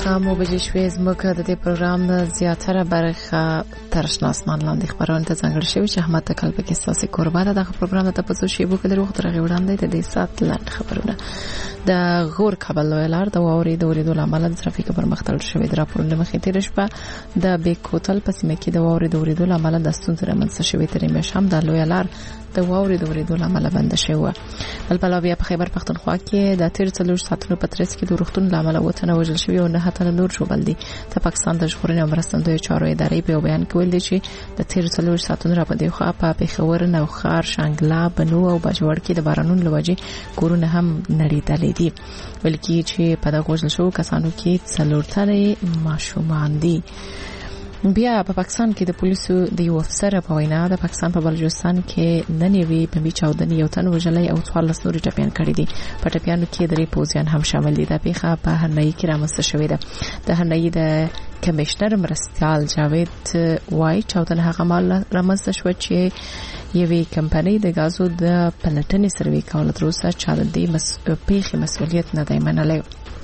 شپږم بجې شوې زموږ د دې پروګرام زیاتره برخه تر شنه اسمان لاندې خبرونه ته ځانګړې شوې چې احمد تکل پکې ساسي قربا ده. دغه پروګرام ته پسو شی بو کله وخت راغی وړاندې د دې سات لاند خبرونه د غور کابل لویلار د واوري د اوریدو لامل د ترافیک پر مختل شوې د راپورونه مخې تیر شپه د بیکوتل په سیمه کې د واوري د اوریدو لامل د ستونزې رامنځته شوې ترې مشام د لویلار د واوري د اوریدو لامل بند شوی. بل بیا په خیبر پختونخوا کې د تیر 4 ساعتونو په ترڅ کې د روغتون لامل وته وژل شوی او نه هتل نور جوړل دي. د پاکستان د ژغورنې او مرستندوی چارو ادارې په بیان کې ویل دي چې د تیر 4 ساعتونو را پدې خو په پیښور نوخار شانګلا بنو او بجوړ کې د بارانونو لوجې کورونه هم نړیدلې دي. بلکې چې په دغه وژل شو کسانو کې 4 تنه ماشومان دي. بیا په پاکستان کې د پولیسو د یو افسر په وینا د پاکستان په بلوچستان کې ننوي په میچاودنې یو تن وژلې او 14 نورې ټپيان کړي دي. په ټپيانو کې 3 پوځیان هم شامل دي. د پیښه په هرنۍ کې رامنځته شوې ده. د هرنۍ د کمشنر مرستيال جاوید وای چاودنه هغه مال رامنځته شو چې یوې کمپنۍ د غازو د پلټنې سروي کول تر اوسه چا د دې پیښې مسؤلیت نه دی منلی.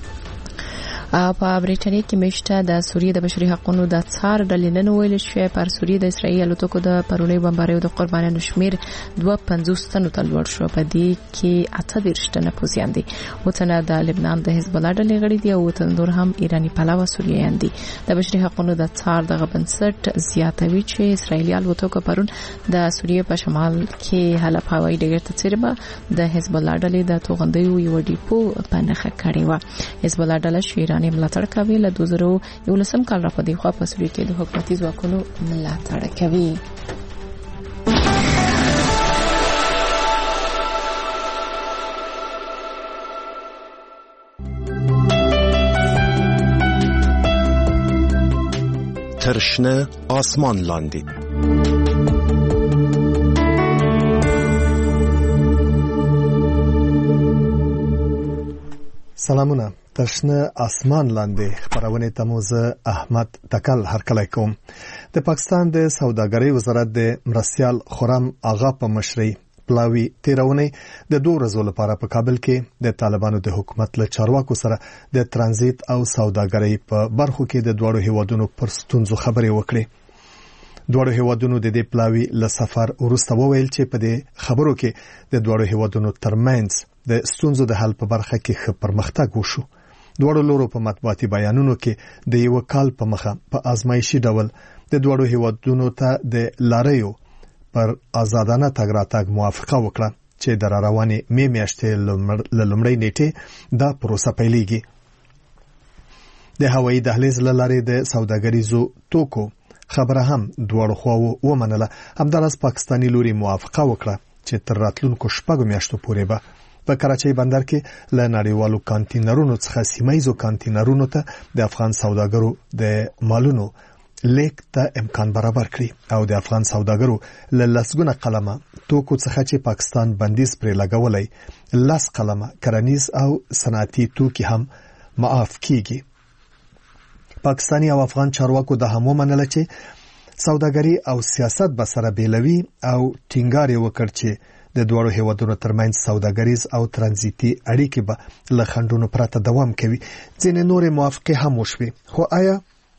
په بریټانیا کې مشته د سوریه د بشري حقوقو د څار ډلې نن ویل شوې پر سوریه د اسرایل توکو د پرونی بمباریو د قربانانو شمیر 250 تنو ته لوړ شو. په دې کې 28 تنه پوځیان دي. وتنه د لبنان د حزب الله ډلې غړي دي او وتن نور هم ایرانی پلاوه سوریایان دي. د بشري حقوقو د څار د بنسټ زیاتوي چې اسرایلیال وتوکو پرون د سوریه په شمال کې حلب هوایي ډګر ته چیربه د حزب الله ډلې د توغندیو یو ډیپو په نخښه کړی و. حزب الله ډله شیرانی ملاتړ کوي. له 2011 کال را پدې خو په سوریه کې د حکومتي ځواکونو ملاتړ کوي. ترشنه آسمان لاندې سلامونه. تشنه آسمان لاندې خبرونه تموزه احمد تکل هرکلی کوم. د پاکستان د سوداګرۍ وزارت د مرستيال خرم آغا په مشرۍ پلاوی تیرونه د 2 ورځې لپاره په کابل کې د طالبانو د حکومت له چارواکو سره د ترانزیت او سوداګرۍ په برخو کې د دوړو هیوادونو پر ستونزو خبرې وکړي. دوړو هیوادونو د دې پلاوی له سفر وروسته وویل چې په دې خبرو کې د دوړو هیوادونو ترمنځ د ستونزو د حل په برخه کې ښه پرمختګ وشو. دوړو لورو په مطبوعاتي بیانونو کې د یو کال په مخه په آزمایشي ډول د دوړو هیوادونو ته د لاریو پر آزادانه تګ راتګ موافقه وکړه چې د روانې می میاشتې لومړۍ نیټه دا پروسه پیلېږي. د هوایي دهلیز لارې د سوداګریزو توکو خبره هم دوړو خواو ومنله. همدارس پاکستانی لوري موافقه وکړه چې تر راتلونکو 6 میاشتو پورې به په کراچۍ بندر کې له نړیوالو کانټینرونو څخه سیمایزو کانټینرونو ته د افغان سوداګرو د مالونو لیک ته امکان برابر کړي او د افغان سوداګرو له لسګونه قلمه توکو څخه چې پاکستان بندیز پرې لګولای 10 قلمه کرنیز او صنعتي توکي هم معاف کیږي. پاکستاني او افغان چارواکو د هم ومنله چې سوداګري او سیاست به سره بیلوي او ټینګار وکړ چې د دوړو هیوادونو ترمنځ سوداګریز او ترانزیتي اړیکې به له خنډونو پرته دوام کوي. ځینې نورې موافقې هم وشوي. خو آیا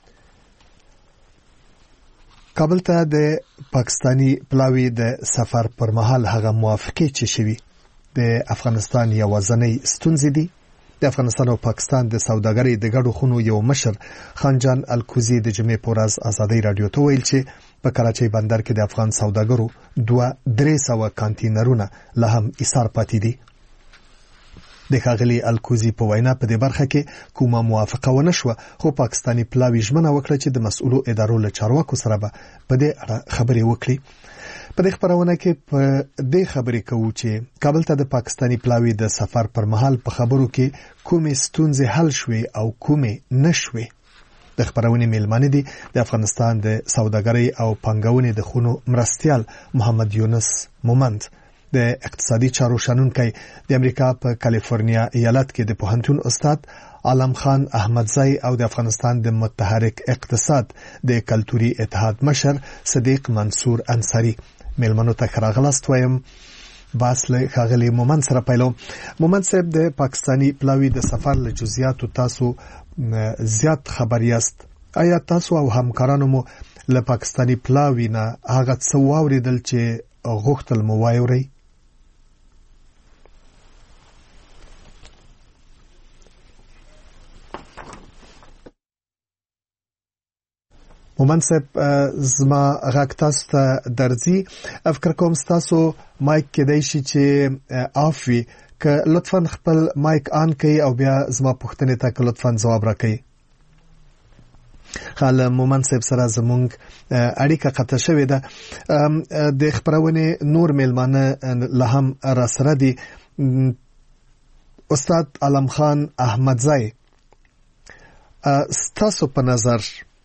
کابل ته د پاکستانی پلاوی د سفر پر مهال هغه موافقې چې شوي د افغانستان یوازنۍ ستونزې دي؟ د افغانستان او پاکستان د سوداګرۍ د ګډو خونو یو مشر خانجان الکوزی د جمعې په ورځ ازادي رادیو ته ویل چې په کراچۍ بندر کې د افغان سوداګرو 2-300 کانټینرونه له هم ایثار پاتې دي. د ښاغلي الکوزی په وینا په دې برخه کې کومه موافقه ونه شوه، خو پاکستانی پلاوی ژمنه وکړه چې د مسؤلو ادارو له چارواکو سره به په دې اړه خبرې وکړي. په دې خبرونه کې په دې خبرې کوو چې کابل ته د پاکستانی پلاوی د سفر پر مهال په خبرو کې کومې ستونزې حل شوې او کومې نشوې. د خبرونه میلمانه دي د افغانستان د سوداګرۍ او پنګونې د خونو مرستيال محمد یونس مومند، د اقتصادي چارو شنونکي د امریکا په کالیفورنیا ایالت کې د پوهنتون استاد عالم خان احمدزی او د افغانستان د متحرک اقتصاد د کلتوري اتحاد مشر صدیق منصور انصاری. میلمنو ته راغلاست وایم. باس له خاغلی مومن سره پیلو. مومن صاحب د پاکستانی پلاوی د سفر له جزئیاتو تاسو زیات خبر یاست. آیا تاسو او همکارانو مو له پاکستانی پلاوی نه هغه څه واوریدل چې غوښتل مو وایوري؟ مومن صاحب زما غږ تاسو ته درځي. افکر کوم تاسو مایک کېدای شي چې آف وي، که لطفا خپل مایک آن کړئ او بیا زما پوښتنې ته لطفا ځواب راکړئ. خاله مومن صاحب سره زمونږ اړیکه قطع شوې ده. د خبرونه نور میلمانه له هم را سره دي. استاد علم خان احمدزی، تاسو په نظر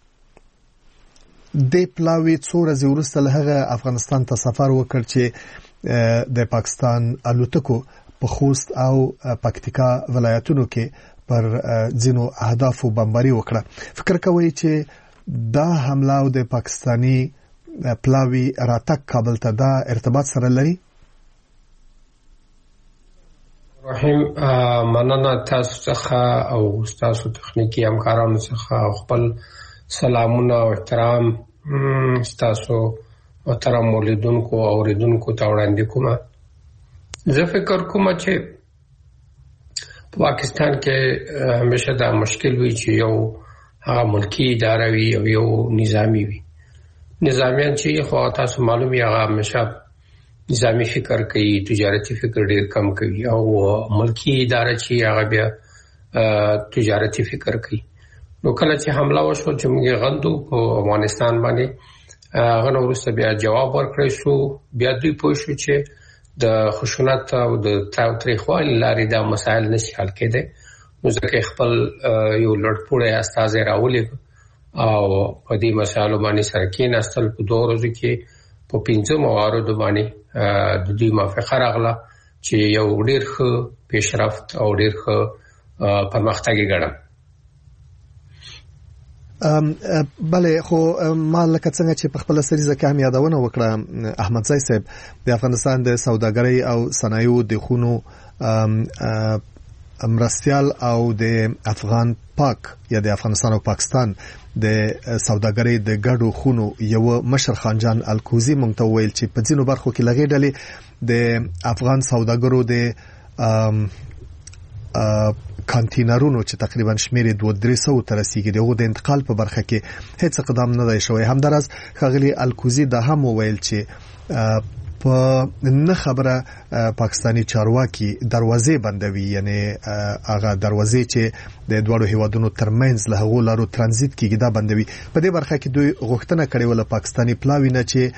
د پلاوی څو ورځې وروسته له هغه افغانستان ته سفر وکړ چې د پاکستان الوتکو په خوست او پکتیکا ولایتونو کې پر ځینو اهدافو بمباري وکړه، فکر کوي چې دا حمله او د پاکستانی پلاوی راتګ کابل ته دا ارتباط سره لري؟ رحیم، مننه تاسو څخه او تاسو تخنیکی همکارانو څخه خپل سلامونه او احترام تاسو محترم مولیدونکو او اوریدونکو ته وړاندې کوم. زه فکر کوم چې پاکستان کې همیشه دا مشکل وي چې یو هغه ملکی اداره وي او یو نظامی وي. نظامیان چې خو تاسو معلومي هغه همیشه نظامی فکر کوي، تجارتي فکر ډیر کم کوي، او ملکی اداره چې هغه بیا تجارتي فکر کوي. نو کله چې حمله وشو چې موږ غندو په افغانستان باندې، هغه نو وروسته بیا جواب ورکړی شو. بیا دوی پوه شو چې د خشونت او د تاوتریخوالي لارې دا مسایل نشي حل کېدی. نو ځکه خپل یو لړپوړی استازی راولېږه او په دې مسایلو باندې سره کېناستل. په 2 ورځو کې په 15 مواردو باندې د دوی موافقه راغله چې یو ډېر ښه پیشرفت او ډېر ښه پرمختګ یې ګڼم. بله، خو ما لکه څنګه چې په خپل سریزه کې هم یادونه وکړه احمدزی صاحب، د افغانستان د سوداګرۍ او صنایعو د خونو مرستیال او د افغان پاک یا د افغانستان او پاکستان د سوداګرۍ د ګډو خونو یو مشر خانجان الکوزی مونږ ته ویل چې په ځینو برخو کې لغې ډلې د افغان سوداګرو د کانټینرونو چې تقریبا شمیر 200 تر رسیدي دغه د انتقال په برخه کې هیڅ اقدام نه دی شوی. همدارس خغلی الکوزی د هم ویل چې په نه خبره پاکستانی چارواکي دروازې بندوي، یعنی هغه دروازې چې د دوړو هیوادونو ترمنځ له هغو لارو ترانزیت کیږي دا بندوي. په دې برخه کې دوی غوښتنه کړې ول پاکستانی پلاوی نه چې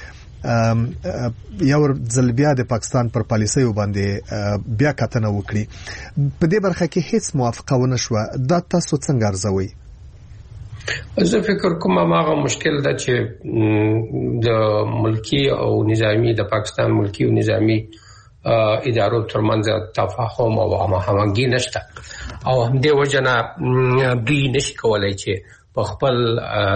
یو ځل بیا د پاکستان پر پالیسیو باندې بیا کتنه وکړي. په دې برخه کې هیڅ موافقه ونه شو. دا تاسو څنګه ارزوي؟ زه فکر کوم هغه مشکل ده چې د ملکی او نظامی د پاکستان ملکی او نظامی ادارو ترمنځ تفاهم او همغږي نشته، او همدې وجنه دوی نشي کولای چې په خپل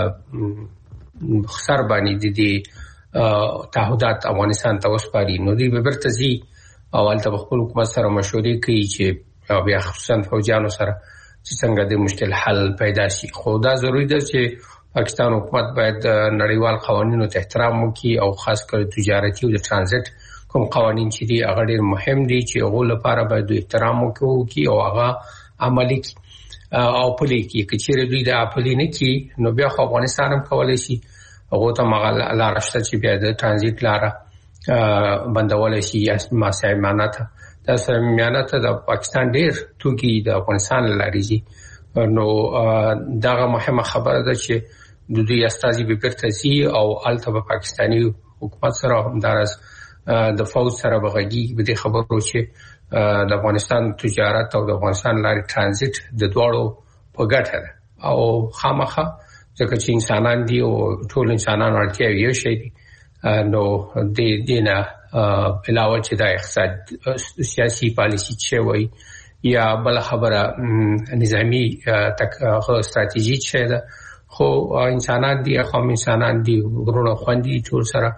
خسر باندې د تعهدات افغانستان ته وسپاري. نو دوی به برته ځي او هلته خپل حکومت سره مشورې کوي چې بیا خصوصا فوجانو سره چې څنګه د مشکل حل پیدا شي. خو دا ضروري ده چې پاکستان حکومت باید نړیوال قوانینو ته احترام وکړي او خاص کر تجارتي او د ترانزیت کوم قوانین چې دي هغه ډېر مهم دي چې هغه لپاره باید احترام وکړي او هغه عملي کړي او پلي کړي. که چیرې دوی دا پلي نه کړي نو بیا خو افغانستان هم کولی شي هغه ته لاره شته چې بیا د ترانزیت لاره بندول شي یا صمیمانه ته. دا صمیمانه ته د پاکستان ډېر توکي د افغانستان لارې ځي. نو دغه مهمه خبره ده چې د دوی استازي به بیرته ځي او هلته به پاکستاني حکومت سره همداراز د فوج سره بغږي به د خبرو چې د افغانستان تجارت او د افغانستان لارې ترانزیت د دواړو په ګټه ده او خامخه ځکه چې انسانان دي او ټول انسانان اړتیا یو شی دي. نو د دینه علاوه چې د اقتصاد سیاسي پالیسي چې وي یا بل خبره نظامی استراتیژي چې ده، خو انسانان دي، خو انسانان دي ورونه خوندي ټول سره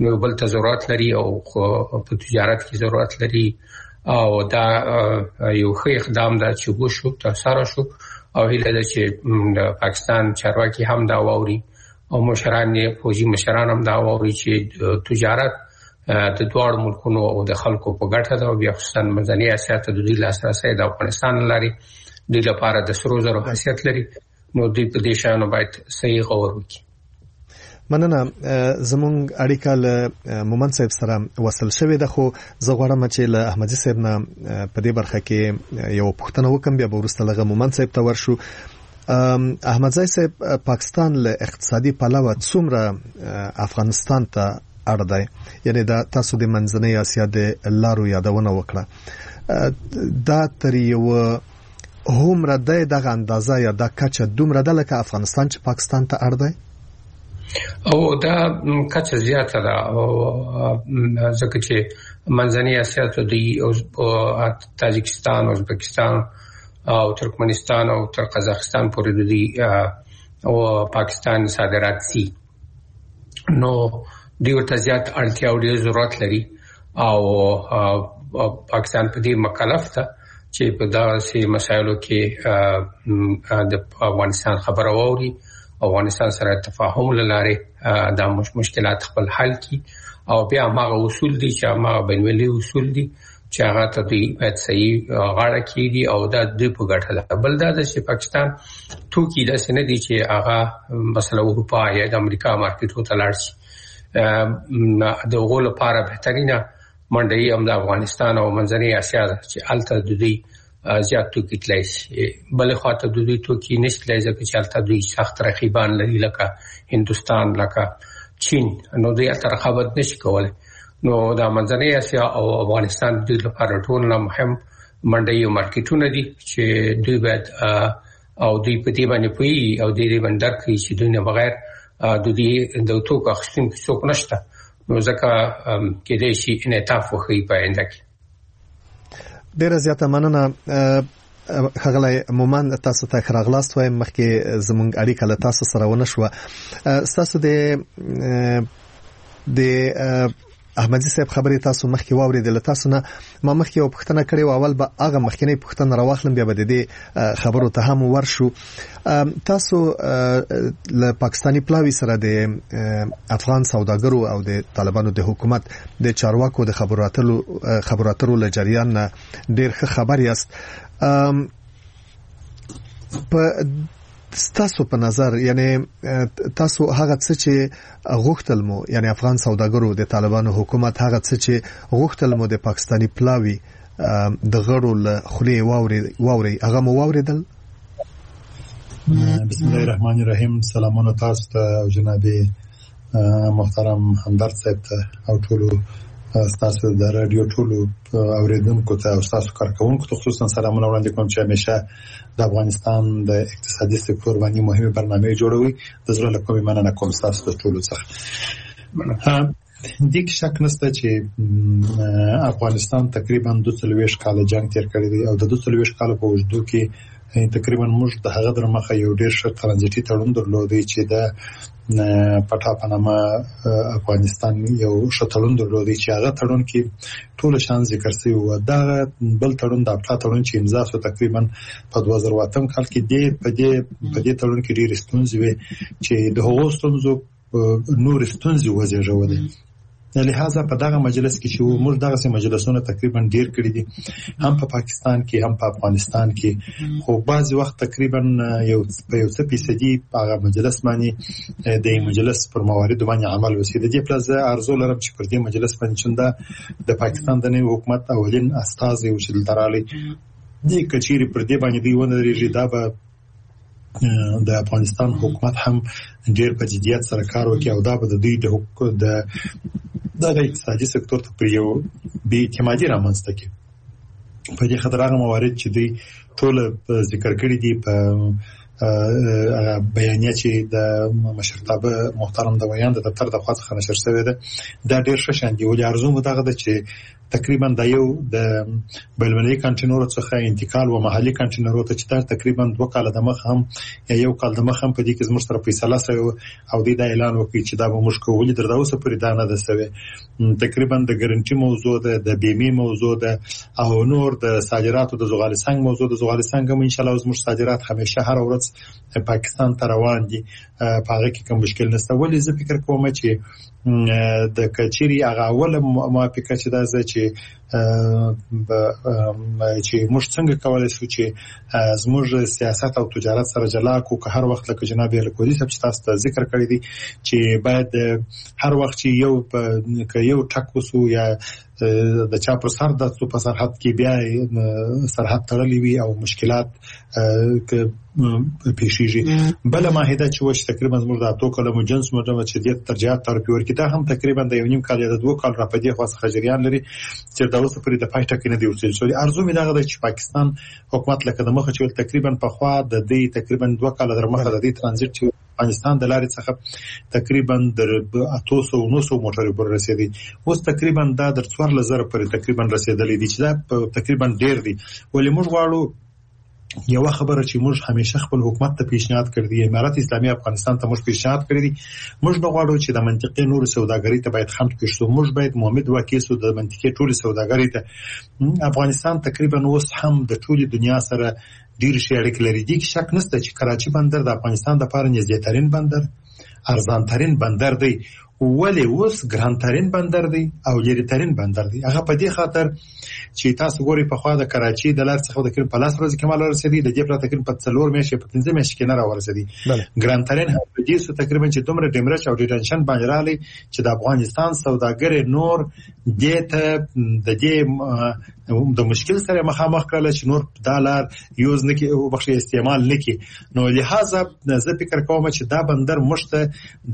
نو بل ته ضرورت لري او په تجارت کې ضرورت لري او دا یو ښه اقدام دا چې وشو تاسو شو او هیله ده چې پاکستان چارواکي هم دا ووري او مشران فوجي مشران هم دا ووري چې تجارت د دوه ملکونو او د خلکو په ګټه ده او بیا خصوصا منځنۍ اسیا ته د دې لاسرسي د افغانستان لري د لپاره د سرو زرو حیثیت لري نو د دې شانو باید صحیح غور وکړي. مننه. زمونږ اړیکه له مومن صاحب سره وصل شوې ده خو زه غواړم چې له احمدي صاحب نه په دې برخه کې یو پوښتنه وکم بیا وروسته لغه مومن صاحب ته ورشو. احمدزی صاحب پاکستان له اقتصادي پلوه څومره افغانستان ته اړ دی یعنی دا تاسو د منځنۍ اسیا د لارو یادونه وکړه دا تر یو همره دغه اندازه یا د کچه دومره د لکه افغانستان چې پاکستان ته اړ دی او دا کچه زیاته ده او ځکه چې منځنۍ اسیا ته د تاجکستان او ازبکستان او ترکمنستان او تر قزاقستان پورې د او پاکستان صادرات سي نو دوی ورته زیات اړتیا او ډېر ضرورت لري او پاکستان په دې مکلف ده چې په داسې مسایلو کې د افغانستان خبره ووري افغانستان سره تفاهم لاره د مشکلات خپل حل کی او بیا هغه اصول دي چې هغه بین‌المللي اصول دي چې هغه ته دی باید صحیح غاړه کیږي او د دې په ګټه ده. بل دا چې پاکستان توکي د سند دي چې هغه مثلا اروپا یا د امریکا مارکیټو ته لاړ شي د غول لپاره بهترینه منډي هم د افغانستان او منځنۍ اسیا چې الته د دې زیات توکي تلای شي بل خاطر د دې توکي نشته ځکه چې الته دوی سخت رقیبان لري لکه هندستان لکه چین نو دوی تر رقابت نشي کولای نو د منځنۍ اسیا او افغانستان د لپاره ټول مهم منډي مارکیټونه دي چې دوی باید او دوی په دې باندې پوي او دې باندې درکې چې دوی نه بغیر د دې د توکو اخیستون څوک نشته نو ځکه کې دې شي انعطاف وخی په انده کې. ډیره زیاته مننه خغلی مومن تاسو ته خراغلاست وایم مخکې زمونږ اړیکه له تاسو سره ونه شو تاسو د احمدزی صاحب خبرې تاسو مخکې واوریدل تاسو نه ما مخکې یو پوښتنه کړې و اول به هغه مخکینی پوښتنه راوخلم بیا به د دې خبرو ته هم ورشو. تاسو له پاکستانی پلاوی سره د افغان سوداګرو او د طالبانو د حکومت د چارواکو د خبراترو له جریان نه ډېر ښه خبر یاست. په تاسو په نظر یعنی تاسو هغه څه چې غوښتل مو یعنی افغان سوداګرو د طالبانو حکومت هغه څه چې غوښتل مو د پاکستانی پلاوی د غړو له خلی واوري هغه مو واوریدل؟ بسم الله الرحمن الرحیم. سلامونه تاسو ته او جناب محترم همدرد صاحب ته او ټولو تاسو د رادیو ټولو اوریدونکو ته او تاسو کارکونکو ته خصوصا سلامونه وړاندې کوم چې همیشه د افغانستان د اقتصادي سکتور باندې مهمه برنامه جوړوي. د زړه له کومې مننه کوم تاسو ټولو څخه. د شک نشته چې افغانستان تقریبا 240 کال جنگ تیر کړی دی او د 240 کال په وجود کې تقریبا موږ د هغه در مخه یو ډیر ښه ترانزیټي تړون درلودي چې د پټا پنامه افغانستان یو ښه تړون درلودي چې هغه تړون کې ټول شان ذکر شوی و. دا بل تړون د پټا تړون چې امضا شو تقریبا په 2008 کال کې په دې تړون کې ډېر ستونزې وي چې د هغو ستونزو نور ستونزې وزېږولې. لہذا په دغه مجلس کې چې موږ دغه مجلسونه تقریبا ډیر کړی دي هم په پاکستان کې هم په افغانستان کې خو بعضی وخت تقریبا یو څه فیصدي هغه مجلس باندې د مجلس پر مواردو باندې عمل وشي. د دې پلس ارزو لرم چې پر دې مجلس باندې چنده د پاکستان د نوي حکومت اولین استازي او چې دراله دې کچيري پر دې باندې دی ونه لري دا به د افغانستان حکومت هم ډیر په جديت سره کار وکړي او دا به د دوی د اقتصادي سکتور ته پر یو بې اعتمادي رامنځته کړي. په دې خاطر هغه موارد چې دوی ټول ذکر کړی دي په بیانیه چې د مشرتابه محترم د ویان د دفتر د خاص خنشر شوی ده دا ډیر ښه شان دی. ولې ارزو مو دغه د چې تقریبا د یو د بلبلي کانټینر څخه انتقال و محلي کانټینر ته چې تقریبا 2 کال د مخ هم یا یو کال د مخ هم په دې کې زموږ سره فیصله شوی او د اعلان وکړي چې دا به موږ کولی درته اوسه پرې دا نه ده شوی. تقریبا د ګارانټي موضوع د بیمه موضوع ده او نور د صادراتو د زغالسنګ موضوع د زغالسنګ هم ان شاء الله زموږ صادرات همیشه هر ورځ پاکستان ته روان دي په هغه کې کوم مشکل نشته. ولې زه فکر کوم چې د کچيري هغه اول موافقه چې دا چې موږ څنګه کولای شو چې زموږ سیاست او تجارت سره جلا کو که هر وخت لکه جناب الکوزي صاحب چې تاسو ته ذکر کړی دي چې باید هر وخت چې یو ټک وسو یا د چا پر سر د په سرحد کې بیا سرحد تړلې وي او مشکلات پیښیږي. بل ماهده چې وش تقریبا زموږ د اتو کلمو جنس مجموعه چې د ترجیحات تر پیور کې دا هم تقریبا د 1.5 کال یا د 2 کال را پدې خاص خجریان لري چې دا اوس پرې د پایټه کې نه دی ورسېږي. ارزو مې دغه چې پاکستان حکومت لکه د مخه چې تقریبا په خوا د دې تقریبا 2 کال در مخه د دې ترانزیت چې افغانستان د لارې څخه تقریبا در 800 موټر پر رسیدي اوس تقریبا دا در 4000 پر تقریبا رسیدلې دي چې دا تقریبا ډیر دي. ولې موږ غواړو یو خبره چې موږ همیشه خپل حکومت ته پیشنهاد کړی دی امارات اسلامي افغانستان ته موږ پیشنهاد کړی دی موږ نه غواړو چې د منطقې نور سوداګرۍ ته باید خنډ کېږو. موږ باید محمد واکیل سو د منطقې ټول سوداګرۍ ته افغانستان تقریبا اوس هم د ټول دنیا سره ډیر شي اړیکې لري. دي شک نشته چې کراچي بندر د افغانستان د لپاره نږدې ترين بندر ارزان ترين بندر دی ولی اوس ګران ترين بندر دی او لري ترين بندر دی. هغه په دې خاطر چې تاسو ګوري په خوا د کراچي د لار څخه د کړم په لاس ورځ کې مال رسیدي د دې پر تقریبا په 4 میاشتې په 5 میاشتې کې نه راورسېدي. ګران ترين په دې څه تقریبا چې دومره ډیمرچ او ډیټنشن باندې رالی چې د افغانستان سوداګر نور دې د دې د مشکل سره مخامخ کړل چې نور ډالر یوز نه کې او بخښي استعمال نه کې. نو لہذا زه فکر کوم چې دا بندر مشته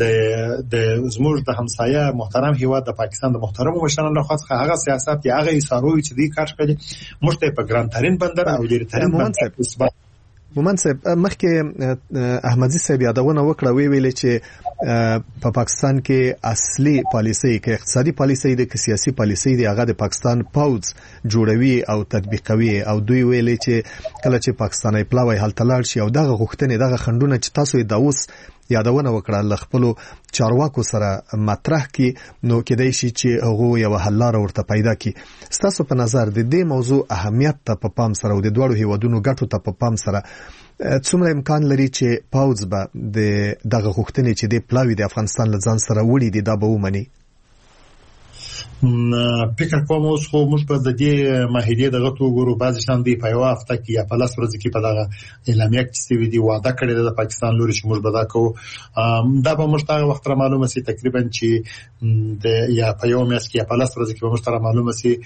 د زموږ د همسایه محترم هیواد د پاکستان د محترم مشرانو لخوا څخه هغه سیاست یا هغه ایثاروي چې دی کار کوي مشته په ګران ترين بندر او لري ترين بندر. مومن صاحب مخکې احمدزي صاحب یادونه وکړه ویل چې په پاکستان کې اصلي پالیسي کې اقتصادي پالیسي د سیاسي پالیسي دی هغه د پاکستان پوز جوړوي او تطبیقوي او دوی ویل چې کله چې پاکستاني پلاوی حل تلل شي او دغه غوښتنې دغه خندونه چې تاسو د اوس یادونه وکړه ل خپل چارواکو سره مطرح کی نو کېدای شي چې هغه یو حل لار ورته پیدا کی. ستاسو په نظر د دې موضوع اهمیت ته په پام سره او د دوړو هیوادونو ګټو ته په پام سره څومره امکان لري چې پاوز به دغه غوښتنې چې د پلاوی د افغانستان له ځان سره وړي دي دا به ومني؟ فکر کوم اوس خو موږ په دې ماهیدې دغه توګورو بعضی شان دی په یو هفته کې یا په لاس ورځ کې په دغه اعلامیه کې سوي دی وعده کړی د پاکستان لوري چې موږ به دا کوو. دا به موږ ته وخت را معلومه سي تقریبا چې د یا په یو میاشت کې یا په لاس ورځ کې به موږ ته معلومه سي.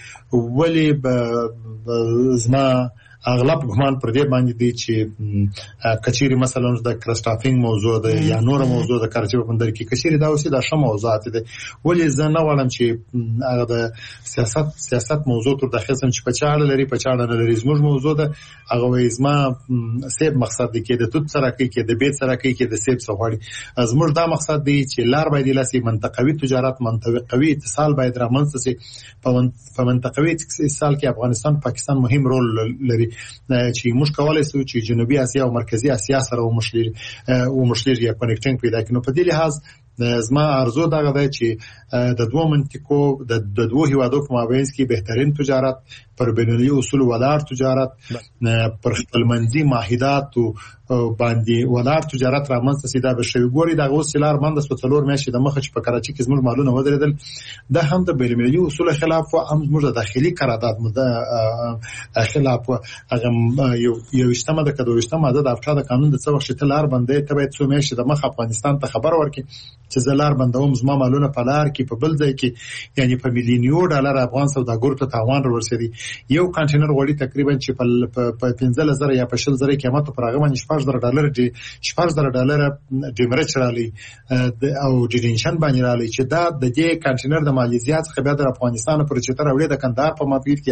ولی زما اغلب ګمان پر دې باندې دی چې کچيري مثلا د کرسټافینګ موضوع ده یا نور موضوع د کارچي په بندر کې کچيري دا اوسې د شمو موضوعات دي. ولې زه نه وړم چې هغه د سیاست موضوع تر داخل سم چې په چاړه لري په چاړه نه لري زموږ موضوع ده هغه وېزما سیب مقصد دی کې د توت سره کې د بیت سره کې د سیب سره زموږ دا مقصد دی چې لار باید لاسي منطقوي تجارت منطقوي اتصال باید رامنځته شي. په منطقوي اتصال کې افغانستان پاکستان مهم رول لري چې موږ کولای شو چې جنوبي اسیا او مرکزی اسیا سره ومشلیر یا کنیکټینګ پیدا کړو. په دې لحاظ زما ارزو دغه دی چې د دوه منطقو د دوه هیوادو په مابین کې بهترین تجارت پر بینالمللي اصول ولاړ تجارت پر خپلمنځي معاهدات باندې ولاړ تجارت رامنځته سي. دا به شوی ګوري دغه وسیلار باندې سوتلور میاشي د مخه چې په کراچي کې زموږ مالونه ودرېدل دا هم د بینالمللي اصول خلاف او هم زموږ د داخلي قرارداد خلاف هغه یو اجتماع د کډو اجتماع د افټا د قانون د څو وخت تلار باندې ته باید څو میاشي د مخه افغانستان ته خبر ورکړي چې زلار بندوم زما مالونه په لار کې په بل ځای کې یعنی په میلیونو ډالر افغان سوداګرو ته تاوان ورسېدي. یو کانټینر غوړي تقریبا چې په 15000 یا په 10000 قیمت پر هغه باندې $14 ډیمرچ رالی او ډیټنشن باندې رالی چې دا د دې کانټینر د مالیزیا څخه بیا د افغانستان پر چتر وړي د کندهار په مارکیټ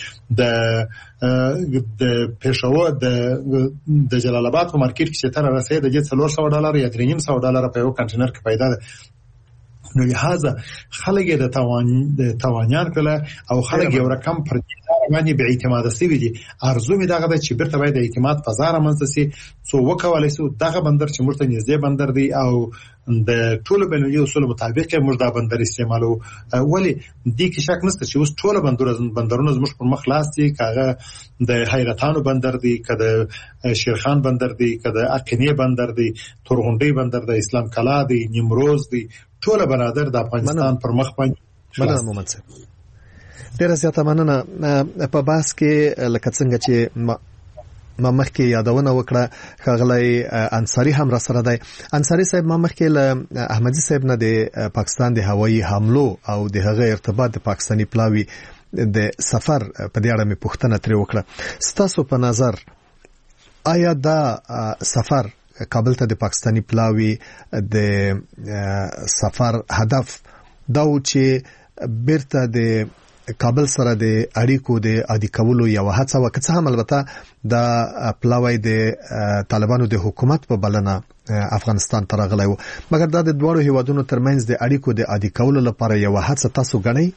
کې د پېښور د جلال آباد په مارکیټ کې چتر رسید د $400 یا $300 په یو کانټینر کې پیدا ده. نو لہذا خلک د توانیان کله او خلک یو رقم پر باندې به اعتماد سوي دي. ارزو می دغه چې بیرته باید اعتماد فضا رامنځته سي څو وکولای سو دغه بندر چې مرته نږدې بندر دی او د ټولو بینالمللي اصولو مطابق موږ دا بندر استعمالو. ولی دې کې شک نشته چې اوس ټول بندرونه زموږ پر مخ لاس دي، کاغه د حیرتانو بندر دی، کده شیرخان بندر دی، کده اقینه بندر دی، تورغونډي بندر دی، اسلام کلا دی، نیمروز دی، ټول برادر د افغانستان پر مخ باندې. مننه محمد صاحب، ډیره زیاته مننه. په بحث کې لکه څنګه چې ما مخکې یادونه وکړه ښاغلی انصاری هم را سره دی. انصاری صاحب، ما مخکې له احمدي صاحب نه د پاکستان د هوایي حملو او د هغه ارتباط د پاکستاني پلاوي د سفر په دې اړه مې پوښتنه ترې وکړه. ستاسو په نظر آیا دا سفر کابل ته د پاکستاني پلاوي د سفر هدف دا و چې بیرته د کابل سره د اړیکو د عادي کولو یو هڅه وکړه، هم البته د پلاوی د طالبانو د حکومت په بلنه افغانستان ته راغلی و، مګر دا د دواړو هیوادونو ترمنځ د اړیکو د عادي کولو لپاره یو هڅه تاسو ګڼئ؟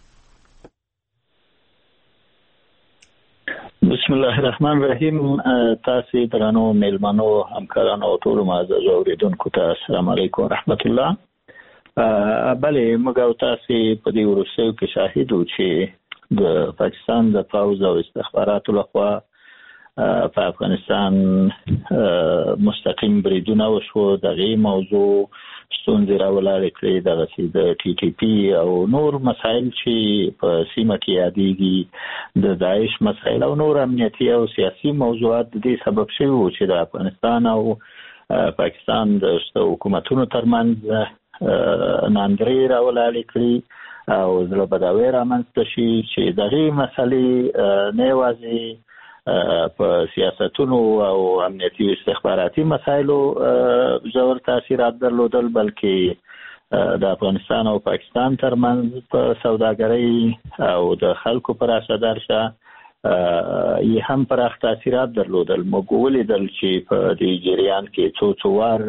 بسم الله الرحمن الرحیم. تاسو درنو میلمنو، همکارانو او ټول معزز اوریدونکو ته السلام علیکم ورحمت الله. بله، موږ او تاسو په دې وروستیو کې شاهد وو چې د پاکستان د پوځ او استخباراتو لخوا په افغانستان مستقیم بریدونه وشو. دغه موضوع ستونزې راولاړې کړې، دغه د ټي ټي پی او نور مسایل چې په سیمه کې یادېږي، د داعش مسایل او نور امنیتي او سیاسي موضوعات د دې سبب شوي وو چې د افغانستان او پاکستان د حکومتونو ترمنځ ناندري راولاړې کړي او زړه بداوی رامنځته شي چې دغه مسلې نه یوازې په سیاستونو او امنیتي استخباراتي مسایلو ژور تاثیرات درلودل، بلکې د افغانستان او پاکستان ترمنځ په سوداګرۍ او د خلکو پر اساس یې هم پراخ تاثیرات درلودل. موږ ولیدل چې په دې جریان کې څو وار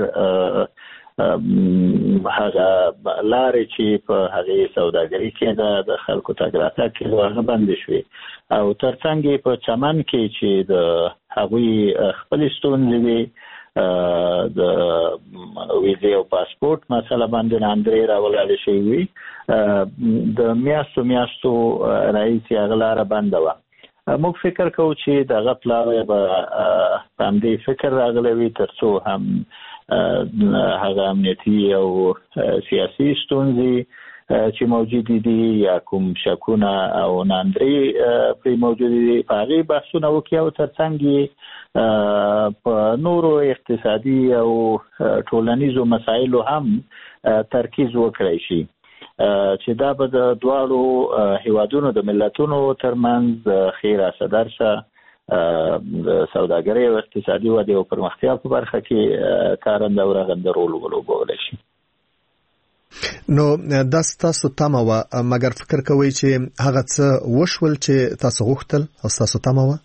هغه لارې چې په هغه سوداګرۍ کې د خلکو تګ راتګ کې هغه بند شوې او ترڅنګ په چمن کې چې د هغوی خپل ستونزې وي، د ویزې او پاسپورت مسله باندې ناندري راولاړې شوې وي، د میاشتو راهیسې هغه لاره بنده وه. موږ فکر کوو چې دغه پلاوی به په همدې فکر راغلی وي تر څو هم هغه امنیتي او سیاسي ستونزې چې موجود دي یا کوم شکونه او ناندري پرې موجود دي په هغې بحثونه وکړي او ترڅنګ یې په نورو اقتصادي او ټولنیزو مسایلو هم ترکیز وکړی شي چې دا به د دواړو هیوادونو د ملتونو ترمنځ ښې راسه درشه د سوداګرۍ او اقتصادي ودې او پرمختیا په برخه کې کارنده او رغنده رول ولوبولی شي. نو دا ستاسو تمه وه، مګر فکر کوئ چې هغه څه وشول چې تاسو غوښتل او ستاسو تمه وه؟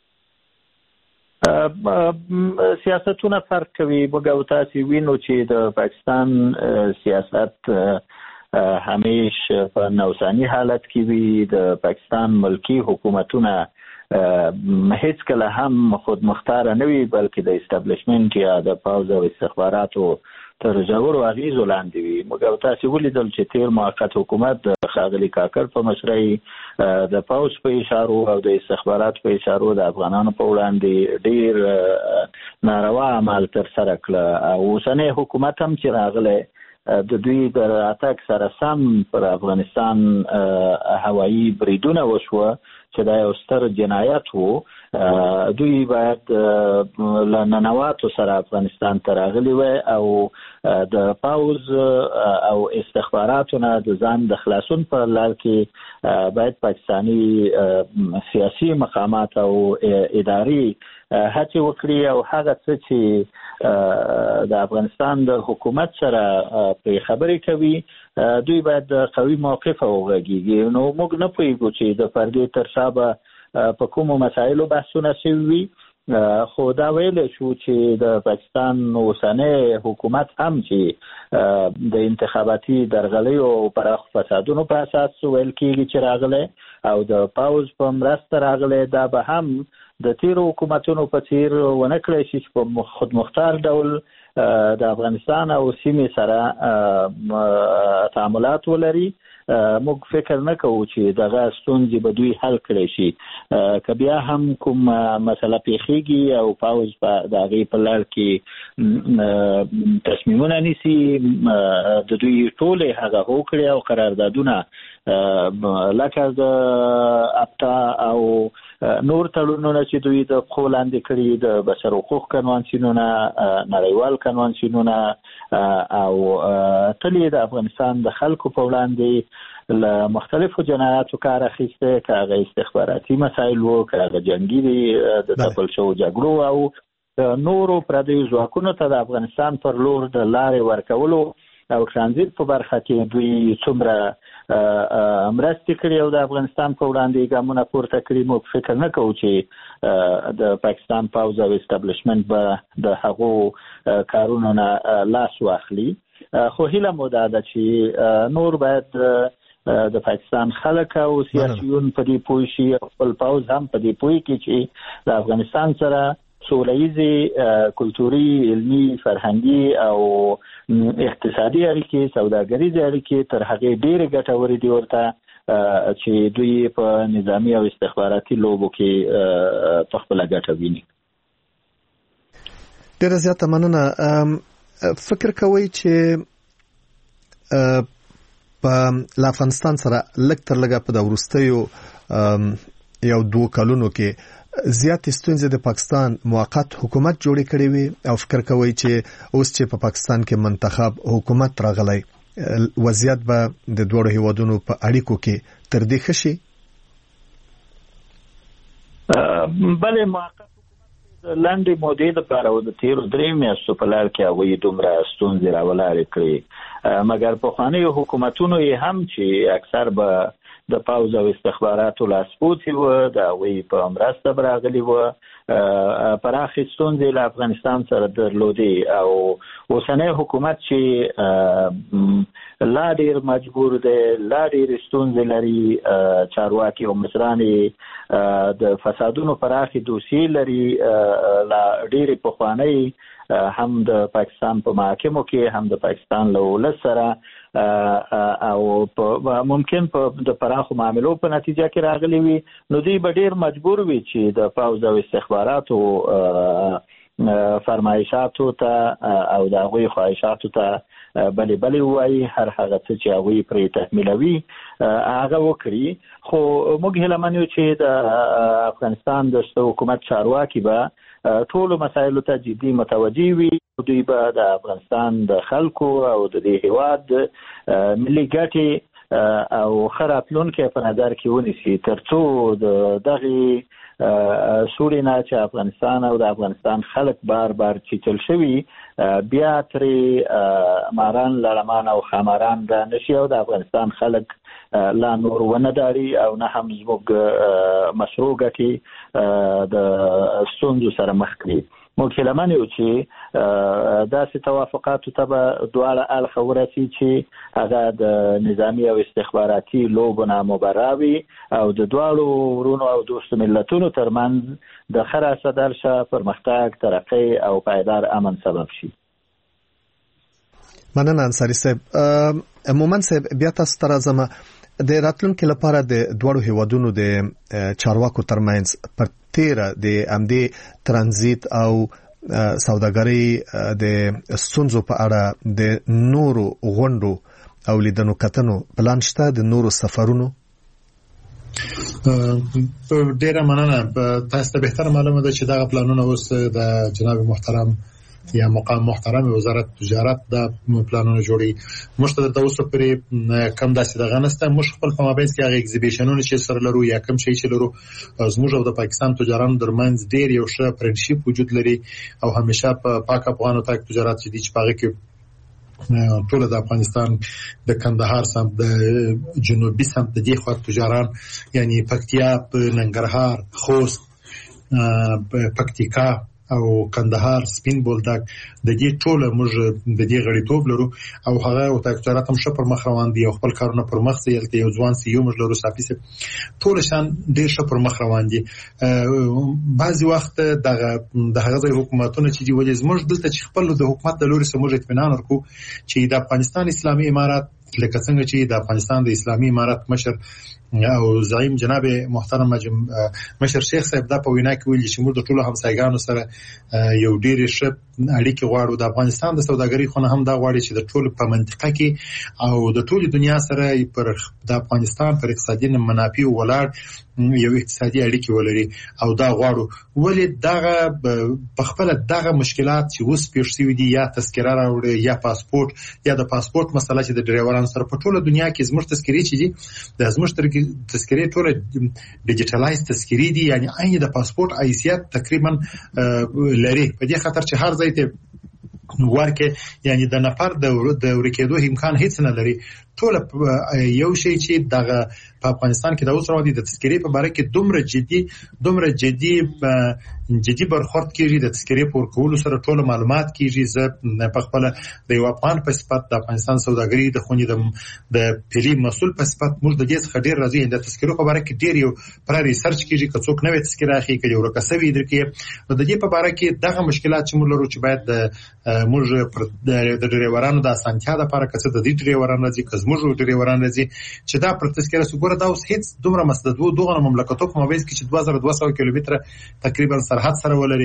سیاستونه فرق کوي. موږ او تاسو وینو چې د پاکستان سیاست همیش په نوساني حالت کې وي. د پاکستان ملکی حکومتونه هیڅ کله هم خود مختار نه وي، بلکې د اسټابلیشمنت یا د پوځ او استخباراتو تر ژورو اغیزو لاندې وي. موږ او تاسو ولیدل چې تیر موقت حکومت د ښاغلي کاکړ په مشرۍ د پوځ په اشارو او د استخباراتو په اشارو د افغانانو په وړاندې ډیر ناروا عمل ترسره کړه او اوسنی حکومت هم چې راغلی د دوی د راتګ سره سم پر افغانستان هوایي بریدونه وشوه چې دا یو ستر جنایت وو. دوی باید له ننواتو سره افغانستان ته راغلي وای او د پوځ او استخباراتو نه د ځان د خلاصون په لار کې باید پاکستاني سیاسي مقامات او اداري هڅې وکړي او هغه څه چې د افغانستان د حکومت سره په خبرې کوي دوی باید قوي موقف وغږیږي. نو موږ نه پوهیږو چې د فردي تر شا به په کومو مسایلو بحثونه شوي وي خو دا ویل شو چې د پاکستان اوسنی حکومت هم چې د انتخاباتي درغلیو او پراخ فسادونو په اساس ویل کېږي چې راغله او د پاوز په مرسته راغله، دا به هم د تیرو حکومتونو په څیر ونه کړی شي چې په خودمختار ډول د افغانستان او سیمې سره تعاملات ولري. موږ فکر نه کوو چې دغه ستونزې به دوی حل کړی شي. که بیا هم کوم مسله پیښیږي او پاوز په د هغې په لړ کې تصمیمونه نیسي، د دوی ټولې هغه هوکړې او قراردادونه لکه د ابتا او نور تړونونه چې دوی د پښو لاندې کړي، د بشر حقوق کنوانسیونونه، نړیوال کنوانسیونونه او تلې د افغانستان د خلکو په وړاندې له مختلفو جنایاتو کار اخیسته، که هغه استخباراتي مسایل وو، که هغه جنګي دي د تپل شوو جګړو او نورو پردیو ځواکونو ته د افغانستان پر لور د لارې ورکولو او ترانزیت په برخه کې دوی څومره مرستې کړي او د افغانستان په وړاندې ګامونه پورته کړي. موږ فکر نه کوو چې د پاکستان پاوز او اسټابلیشمنت به د هغو کارونو نه لاس واخلي. خو هیله مو دا ده چې نور باید د پاکستان خلک او سیاسيون په دې پوه شي او خپل پاوز هم په دې پوه کړي چې د افغانستان سره سوله‌ییزې کلتوري، علمي، فرهنګي او اقتصادي اړیکې، سوداګریزې اړیکې تر هغې ډېرې ګټورې دي ورته چې دوی په نظامي او استخباراتي لوبو کې په خپله ګټه ویني. ډېره زیاته مننه. فکر کوئ چې په افغانستان سره لږ تر لږه په د وروستیو 1-2 کلونو کې زیاتې ستونزې د پاکستان موقت حکومت جوړې کړې وي او فکر کوي چې اوس چې په پاکستان کې منتخب حکومت راغلی وضعیت به د دوړو هیوادونو په اړیکو کې تر دې ښه شي؟ بلې موقت حکومت لنډې مودې دپاره او د تېرو 3 میاشتو په لړ کې هغوی دومره ستونزې راولاړې کړې، مګر پخوانیو حکومتونو یې هم چې اکثر به د پاوز او استخباراتو لاسپوڅي وو، د هغوی په مرسته به راغلي وو، پراخې ستونزې له افغانستان سره درلودې او اوسنی حکومت چې لا ډېر مجبور دی، لا ډېرې ستونزې لري، چارواکي او مشران د فسادونو پراخې دوسیې لري، لا ډېرې پخوانۍ هم د پاکستان په محاکمو کې هم د پاکستان له ولس سره او ممکن په د پراخو معاملو په نتیجه کې راغلي وي، نو دوی به ډېر مجبور وي چې د پاوز او استخباراتو فرمایشاتو ته او د هغوی خواهشاتو ته بلې وایي، هر هغه څه چې هغوی پرې تحمیلوي هغه وکړي. خو موږ هیله من یو چې د افغانستان د حکومت چارواکي به ټولو مسایلو ته جدي متوجه وي، دوی به د افغانستان د خلکو او د دې هیواد ملي ګټې او ښه راتلونکی په نظر کې ونیسي، تر څو د دغې سوري نه چې افغانستان او د افغانستان خلک بار چیچل شوي بیا ترې ماران لړمان او خاماران را نشي او د افغانستان خلک لا نور ونه داري او نه هم زموږ مشروع ګټې د ستونزو سره مخ کړي. موږ هیله من یو چې داسې توافقاتو ته به دواړه اړخه ورسي چې هغه د نظامي او استخباراتي لوبو نه مبرا وي او د دواړو ورونو او دوستو ملتونو ترمنځ د ښه راسدل شه پرمختګ، ترقۍ او پایدار امن سبب شي. مننه انصاري صاحب. مومن صاحب بیا تاسو ته راځم. د راتلونکو لپاره د دوړو هیوادونو د چارواکو ترمنځ پر تیره د امدې ترانزیت او سوداګرۍ د ستونزو په اړه د نورو غونډو او لیدنو کتنو پلان شته، د نورو سفرونو؟ ډیره مننه. تاسو ته بهتر معلومه ده چې دا پلانونه اوس د جناب محترم یا مقام محترم وزارت تجارت دا پلانونه جوړي. مشته د اوسه پرې کم داسې دغه نسته. مش خپل په مابینځ کې هغه ایگزیبیشنونه چې سره لرو یا کم شي چې لرو زموږ او د پاکستان تجارانو درمنځ ډیر یو ښه فرندشپ وجود لري او همیشه په پاک افغانو تاک تجارت چې د پاګه کې ټول د افغانستان د کندهار سم د جنوبي سم د دی خو تجاران یعنی پکتیا، ننګرهار، خوست، پکتیکا او کندهار سپین بولدک د دې ټوله موږ د دې غړیتوب لرو او هغه او تاکچارات هم شپر مخ روان دي او خپل کارونه پر مخ سیلته یو ځوان سی یو موږ لرو صافي ټول شان ډیر شپر مخ روان دي بعضی وخت د هغه حکومتونو چې دی ولې زموږ دلته چې خپل د حکومت د لوري سموږ اطمینان ورکو چې د افغانستان اسلامي امارات لکه څنګه چې د افغانستان د اسلامي امارات مشر او زعیم جناب محترم مشر شیخ صاحب دا په وینا کې ویلي چې موږ د ټولو همسایګانو سره یو ډیر ښه اړیکې غواړو د افغانستان د سوداګرۍ خونه هم دا غواړي چې د ټولو په منطقه کې او د ټولو دنیا سره پر د افغانستان پر اقتصادي منافع ولاړ یو اقتصادي اړیکې ولري او دا غواړو ولې دغه په خپل دغه مشکلات چې اوس پیښ شوي دي یا تذکره راوړي یا پاسپورت یا د پاسپورت مسله چې د ډرایورانو سره په ټوله دنیا کې زموږ تذکرې چې دي د زموږ تذکرې ټوله ډیجیټلایز تذکرې دي یعنی عین د پاسپورت حیثیت تقریبا لري په دې خاطر چې هر ځای ته ورکه یعنی د نفر د ورکېدو امکان هیڅ نه لري ټول یو شی چې دغه په افغانستان کې د اوس راوړي د تذکرې په اړه کې دومره جدي برخورد کیږي د تذکرې پور کولو سره ټول معلومات کیږي زه په خپل د یو افغان په صفت د افغانستان سوداګري د خونې د پلی مسول په صفت موږ د دې څخه ډیر راځي د تذکرې په اړه کې ډیر یو پر ریسرچ کیږي که څوک نوې تذکرې اخی کوي او رکسوي درکې نو د دې په اړه کې دغه مشکلات چې موږ لرو چې باید موږ د ډرایورانو د اسانتیا لپاره کڅ د دې ډرایورانو راځي که موږ ډرایورانو راځي چې دا پر تذکرې سګوره دا اوس هیڅ دومره مسدد وو دغه مملکتو په مابین کې چې 2200 کیلومتره تقریبا سرحد سره ولري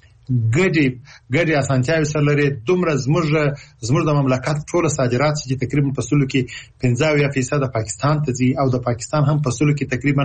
ګډي اسانتیاوي سره لري دومره زموږ د مملکت ټول صادرات چې تقریبا په سلو کې 15% پاکستان ته ځي او د پاکستان هم په سلو کې تقریبا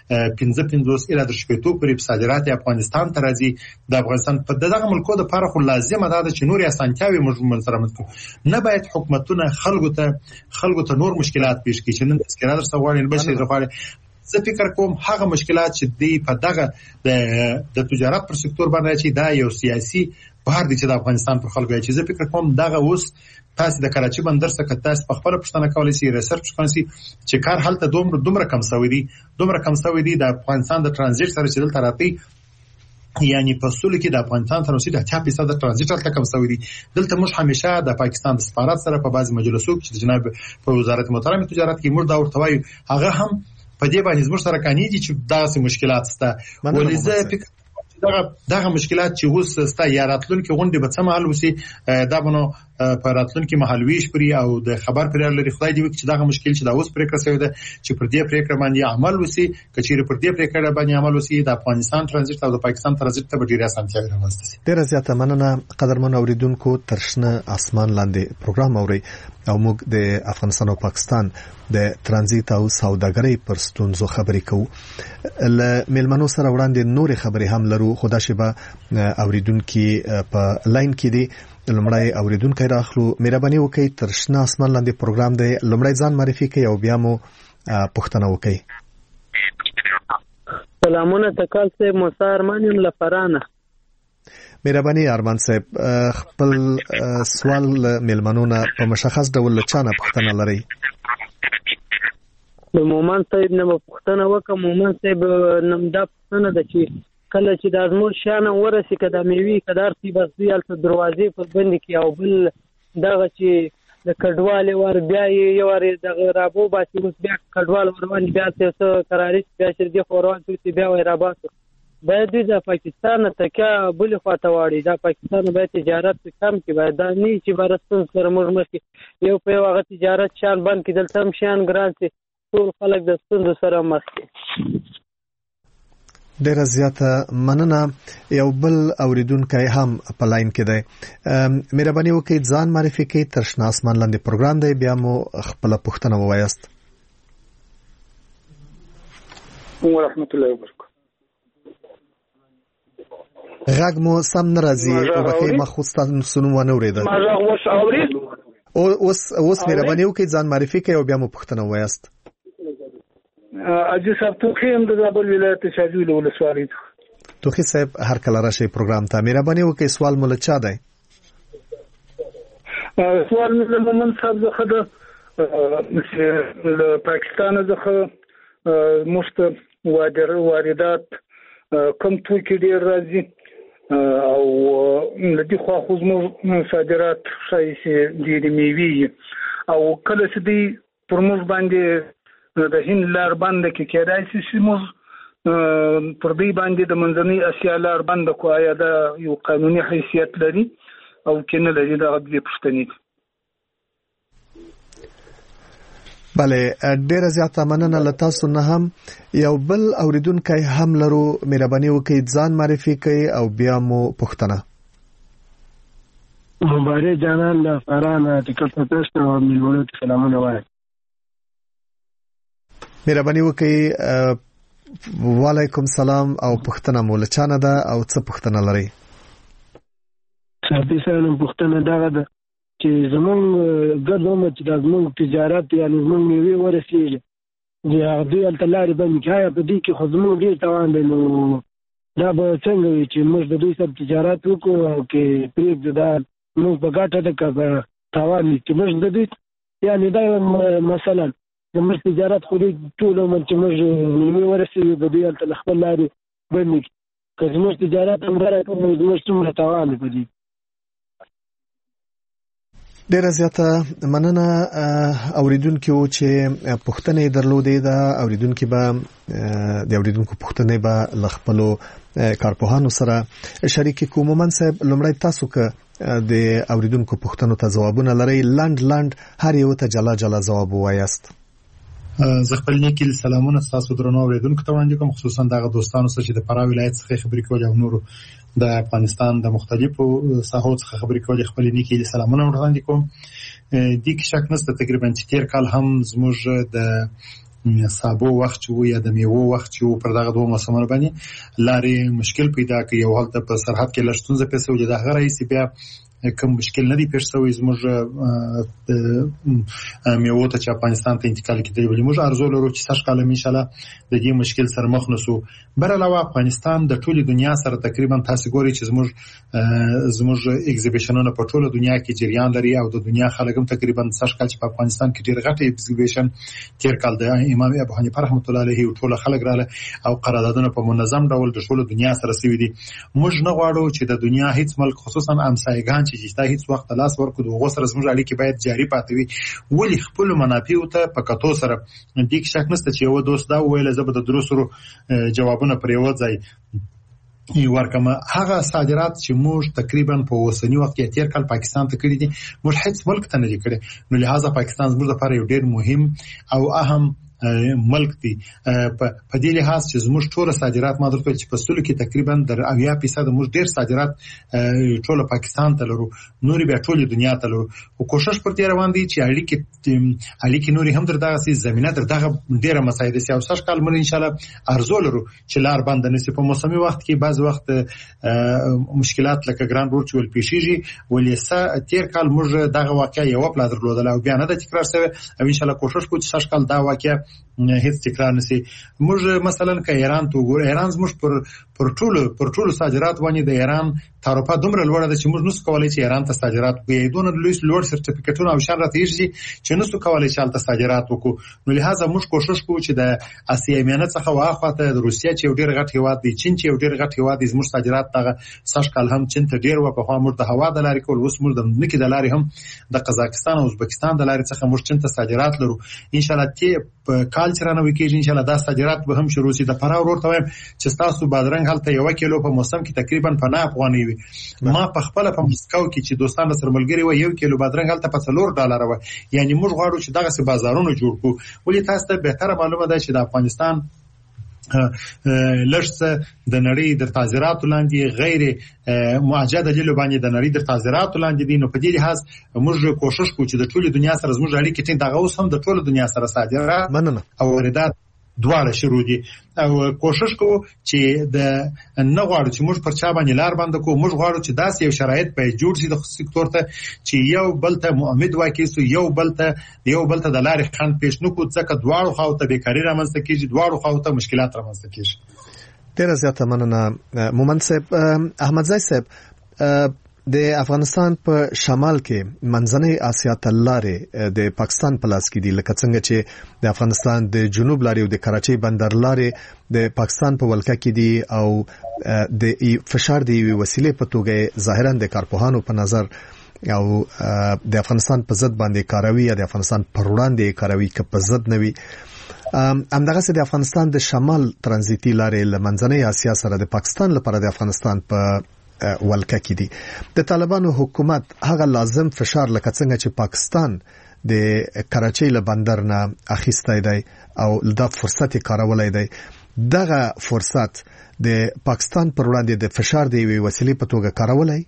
15 الی 30% پورې صادرات افغانستان ته راځي د افغانستان په دغه ملکو د لپاره خو لازمه ده چې نور اسانتیاوي موږ سره متکو نه باید حکومتونه خلکو ته نور مشکلات پیښ کړي چې نن تذکرہ در سوال بشي غواړي زه فکر کوم هغه مشکلات چې دی په دغه د تجارت پر سکتور باندې چې دا یو سیاسي بهر دي چې د افغانستان پر خلکو چې زه فکر کوم دغه اوس تاسو د کراچي بندر څخه تاسو په خپل پښتنه کولای شئ ریسرچ کوئ چې کار حالت دومره کم شوی دی د افغانستان د ترانزیت سره چې دلته راځي یعنی په سولې کې د افغانستان تر اوسه د 80% د ترانزیت تل کم شوی دی دلته موږ همیشه د پاکستان د سفارت سره په بعضی مجلسو کې چې جناب په وزارت محترم تجارت کې موږ دا ورته وایو هغه هم په دې باندې زموږ سره کاني دي چې داسې مشکلات شته ولې زه فکر دغه مشکلات چې اوس ستا یا راتلونکي غونډې به څه مهال وسی دا بنو په راتلونکي محل ویش پرې او د خبر پرې لري خدای دې وکړي چې دغه مشکل چې دا اوس پریکړه شوی ده چې پر دې پریکړه باندې عمل وسی کچېره پر دې پریکړه باندې عمل وسی د افغانستان ترانزیت او د پاکستان ترانزیت ته ډیره اسانتیا راوستي. ډیره زیاته مننه قدرمن اوریدونکو ترشنه اسمان لاندې پروګرام اوري او موږ د افغانستان او پاکستان د ترانزیت او سوداګرۍ پر ستونزو خبرې کوو ل ملمنو سره وړاندې نور خبرې هم لرو خدا شبا اوریدونکو په لاین کې دي لمړی اوریدونکو راخلو مهرباني وکړئ ترشنه اسمان لاندې پروګرام دی لمړی ځان معرفي کړئ او بیا مو پوښتنه وکړئ. سلامونه تکال سے موسی ارمانیم لفرانه. مهرباني ارمان صاحب خپل سوال ملمنونه په مشخص ډول چانه پوښتنه لري. د مومن صاحب نه پوښتنه وکم مومن صاحب نم دا پوښتنه ده چې کله چې د ازمور شانه ورسې کده میوي کدار سی بس دی الته دروازې په بند کې او بل دغه چې د کډواله ور بیا یو ور دغه رابو باسي اوس بیا کډوال ورون بیا څه قرارې بیا چې دی خوروان چې بیا وای راباسو باید د پاکستان ته کې بل خواته واړي دا پاکستان باید تجارت کم کې باید دا نه چې برستون سره موږ مخکې یو په هغه تجارت شان بند کې دلته هم شان ګران سي ټول خلک د ستونزو سره مخ دي. ډیره زیاته مننه. یو بل اوریدونکو هم په لاین کې دی مهرباني وکړئ ځان معرفي کړئ ترشنه اسمان لاندې پروګرام دی بیا مو خپل پوښتنه ووایاست. ورحمت الله وبرکاته. غږ مو سم ناراضي او بکې مخصوصا سنوم ونه اوریدل اوس مهرباني وکړئ ځان معرفي کړئ او بیا مو پوښتنه ووایاست. اجي صاحب توخي هم د زابل ولایت شاجوی له ولسوالۍ توخي صاحب هر کله راشي پروګرام ته مهرباني وکړئ سوال مول چا دی؟ سوال مې مومن صاحب زخه د پاکستان زخه مفت واردات کم توکي ډیر راځي او لدی خو زموږ صادرات شایسته ډیر میوي او کله چې دی پر موږ باندې د هند لار باندې کې کېدای شي موږ پر دې باندې د منځنۍ اسیا لار باندې کو آیا دا یو قانوني حیثیت لري او کنه لري دا غوډه پښتني. بله ډیره زیاته مننه لتا سن هم یو بل اوریدونکو هم لرو مهرباني وکړئ ځان معرفي کړئ او بیا مو پوښتنه. مبارک جانان له فرانه ټیکټ پټسټ او ملګرو ته سلامونه وایم. مهرباني وکړئ وعلیکم سلام او پښتنه مو لچانه ده او څه پښتنه لري؟ صاحب سلام پښتنه دا ده چې زمونږ ګردوم چې د زمونږ تجارت یعنی زمونږ میوې ورسېږي د هغه د لارې باندې کایا په دې کې خو زمونږ ډېر تاوان دی نو دا به څنګه وي چې موږ د دوی سره تجارت وکړو او کې پرېږدو دا موږ په ګټه ده که په تاوان وي چې موږ د دوی یعنی دا مثلا زموږ تجارت خو ټول عمر چې موږ میوې ورسېږي د دوی هلته له خپل لارې بند کړي که زموږ تجارت همداره کړو نو زموږ څومره تاوان دی په دې. ډیره زیاته مننه اوریدونکو چې پښتنې درلودې ده اوریدونکو به د اوریدونکو پښتنې به لخپلو کارپوهانو سره شریک کوم. مومن صاحب لمړی تاسو که د اوریدونکو پښتنو ته ځوابونه لري لند هر یو ته جلا جلا ځواب وایاست. زه خپل نیکیل سلامونه تاسو درنو اوریدونکو ته وړاندې کوم خصوصا دغه دوستانو سره چې د فراه ولایت څخه خبرې کولې او نورو د افغانستان د مختلفو ساحو څخه خبرې کولې خپل نیکیل سلامونه وړاندې کوم. د کې شک نشته تقریبا چې تیر کال هم زموږ د سابو وخت وو یا د میوو وخت وو پر دغه دوه موسمونو باندې لارې مشکل پیدا کوي او حالت په سرحد کې لښتونځ پیسې وجود هغه رئیس بیا کوم مشکل نه دی پیښ شوی زموږ میوو ته چې افغانستان ته انتقال کیږي ولې موږ ارزو لرو چې سږ کال ان شاء الله د دې مشکل سره مخ نشو. بر علاوه افغانستان د ټولي دنیا سره تقریبا تاسو ګوري چې زموږ ایگزیبیشنونه په ټوله دنیا کې جریان لري او د دنیا خلک هم تقریبا سږ کال چې په افغانستان کې ډیر غټ ایگزیبیشن تیر کال د امام ابو حنیفه رحمت الله علیه او ټول خلک رااله او قراردادونه په منظم ډول د ټوله دنیا سره سوي دي. موږ نه غواړو چې د دنیا هیڅ ملک خصوصا همسایگان چې دا هیڅ وخت لاس ورکړو دغه سره زموږ اړیکې باید جاری پاتې وي ولې خپل منافع ته په کتو سره د دې شک نشته چې یو دوست دا ویل زه به د دروسرو جوابونه پر یو ځای ورکمه. هغه صادرات چې موږ تقریبا په اوسنی وخت کې تیر کال پاکستان ته کړی دي موږ هیڅ ملک ته نه کړی نو لہذا پاکستان زموږ لپاره یو ډیر مهم او اهم ملک دی. په دې لحاظ چې زموږ ټول صادرات ما درته چې په سلو کې تقریبا در 80% موږ ډیر صادرات ټول پاکستان ته لرو نوري به ټول دنیا ته لرو او کوشش پر دې روان دي چې اړیکې نوري هم در دغه سي زمينه در دغه ډیره مسایده سي او سږ کال موږ ان شاء الله ارزو لرو چې لار باندې نسی په موسمي وخت کې بعض وخت مشکلات لکه ګران رول چول پیشيږي ولې تیر کال موږ دغه واقعي یو پلا درلودل او بیا نه د تکرار شوی او ان شاء الله کوشش کوو چې سږ کال دا واقعي هیڅ تکرار نشي. موږ مثلا که ایران ته وګورو ایران زموږ پر ټولو صادرات باندې د ایران تعرفه دومره لوړه ده چې موږ نسو کولای چې ایران ته صادرات وکړو دونه لوړ سرټیفیکټونه او شان راته یې چې نسو کولای چې هلته صادرات وکړو نو لہذا موږ کوشش کوو چې د اسیا میانه څخه واخواته د روسیا چې ډیر غټ هیواد دی چین چې ډیر غټ هیواد دی زموږ صادرات دغه سږ کال هم چین ته ډیر و په خوا موږ د هوا د لارې کول اوس موږ د نکي د لارې هم د قزاقستان او ازبکستان د لارې څخه موږ چین ته صادرات لرو ان شاء الله په کال چې رانه وکړي ان شاء الله دا صادرات به هم شروع شي. د فراه ورته وایم چې تاسو بادرنګ هلته 1 کیلو په موسم کې تقریبا 50 افغانۍ وي. ما په خپل په مسکو کې چې دوستان سره ملګری و 1 کیلو بادرنګ هلته په $4 و یعنی موږ غواړو چې دغه سي بازارونه جوړ کړو ولې تاسو ته به تر معلومه ده چې د افغانستان لږ د نړۍ د صادراتو لاندې غیر معجزه دلیل باندې د نړۍ د صادراتو لاندې دي نو په دې لحاظ موږ کوشش کوو چې د ټولو دنیا سره زموږ اړیکې ټینګ دغه اوس هم د ټولو دنیا سره صادرات او واردات دواړه شروع دي او کوشش کوو چې د نه غواړو چې موږ پر چا باندې لار باندې کوو موږ غواړو چې داسې یو شرایط به جوړ شي د سکتور ته چې یو بل ته مؤمد واقع سو یو بل ته د لارې خان پېښ نو کو ځکه دواړو خواو ته بیکاری رامنځته کیږي دواړو خواو ته مشکلات رامنځته کیږي. ډیره زیاته مننه مومن صاحب. احمد زای صاحب د افغانستان په شمال کې منځنۍ اسیا تلارې د پاکستان په لاس کې دي، لکه څنګه چې د افغانستان د جنوب لارې او د کراچۍ بندر لارې د پاکستان په ولکه کې دي او د فشار دی وسیلې په توګه ظاهرا د کارپوهانو په نظر او د افغانستان په ضد باندې کاروي یا د افغانستان پر وړاندې کاروي که په ضد نه وي. همدغه د افغانستان د شمال ترانزیتي لارې له منځنۍ اسیا سره د پاکستان لپاره د افغانستان په ولکه کې دي. د طالبانو حکومت هغه لازم فشار لکه څنګه چې پاکستان د کراچۍ له بندر نه اخیستی دی او دا فرصت کارولای دی، دغه فرصت د پاکستان پر وړاندې د فشار دی وسیلې په توګه کارولای.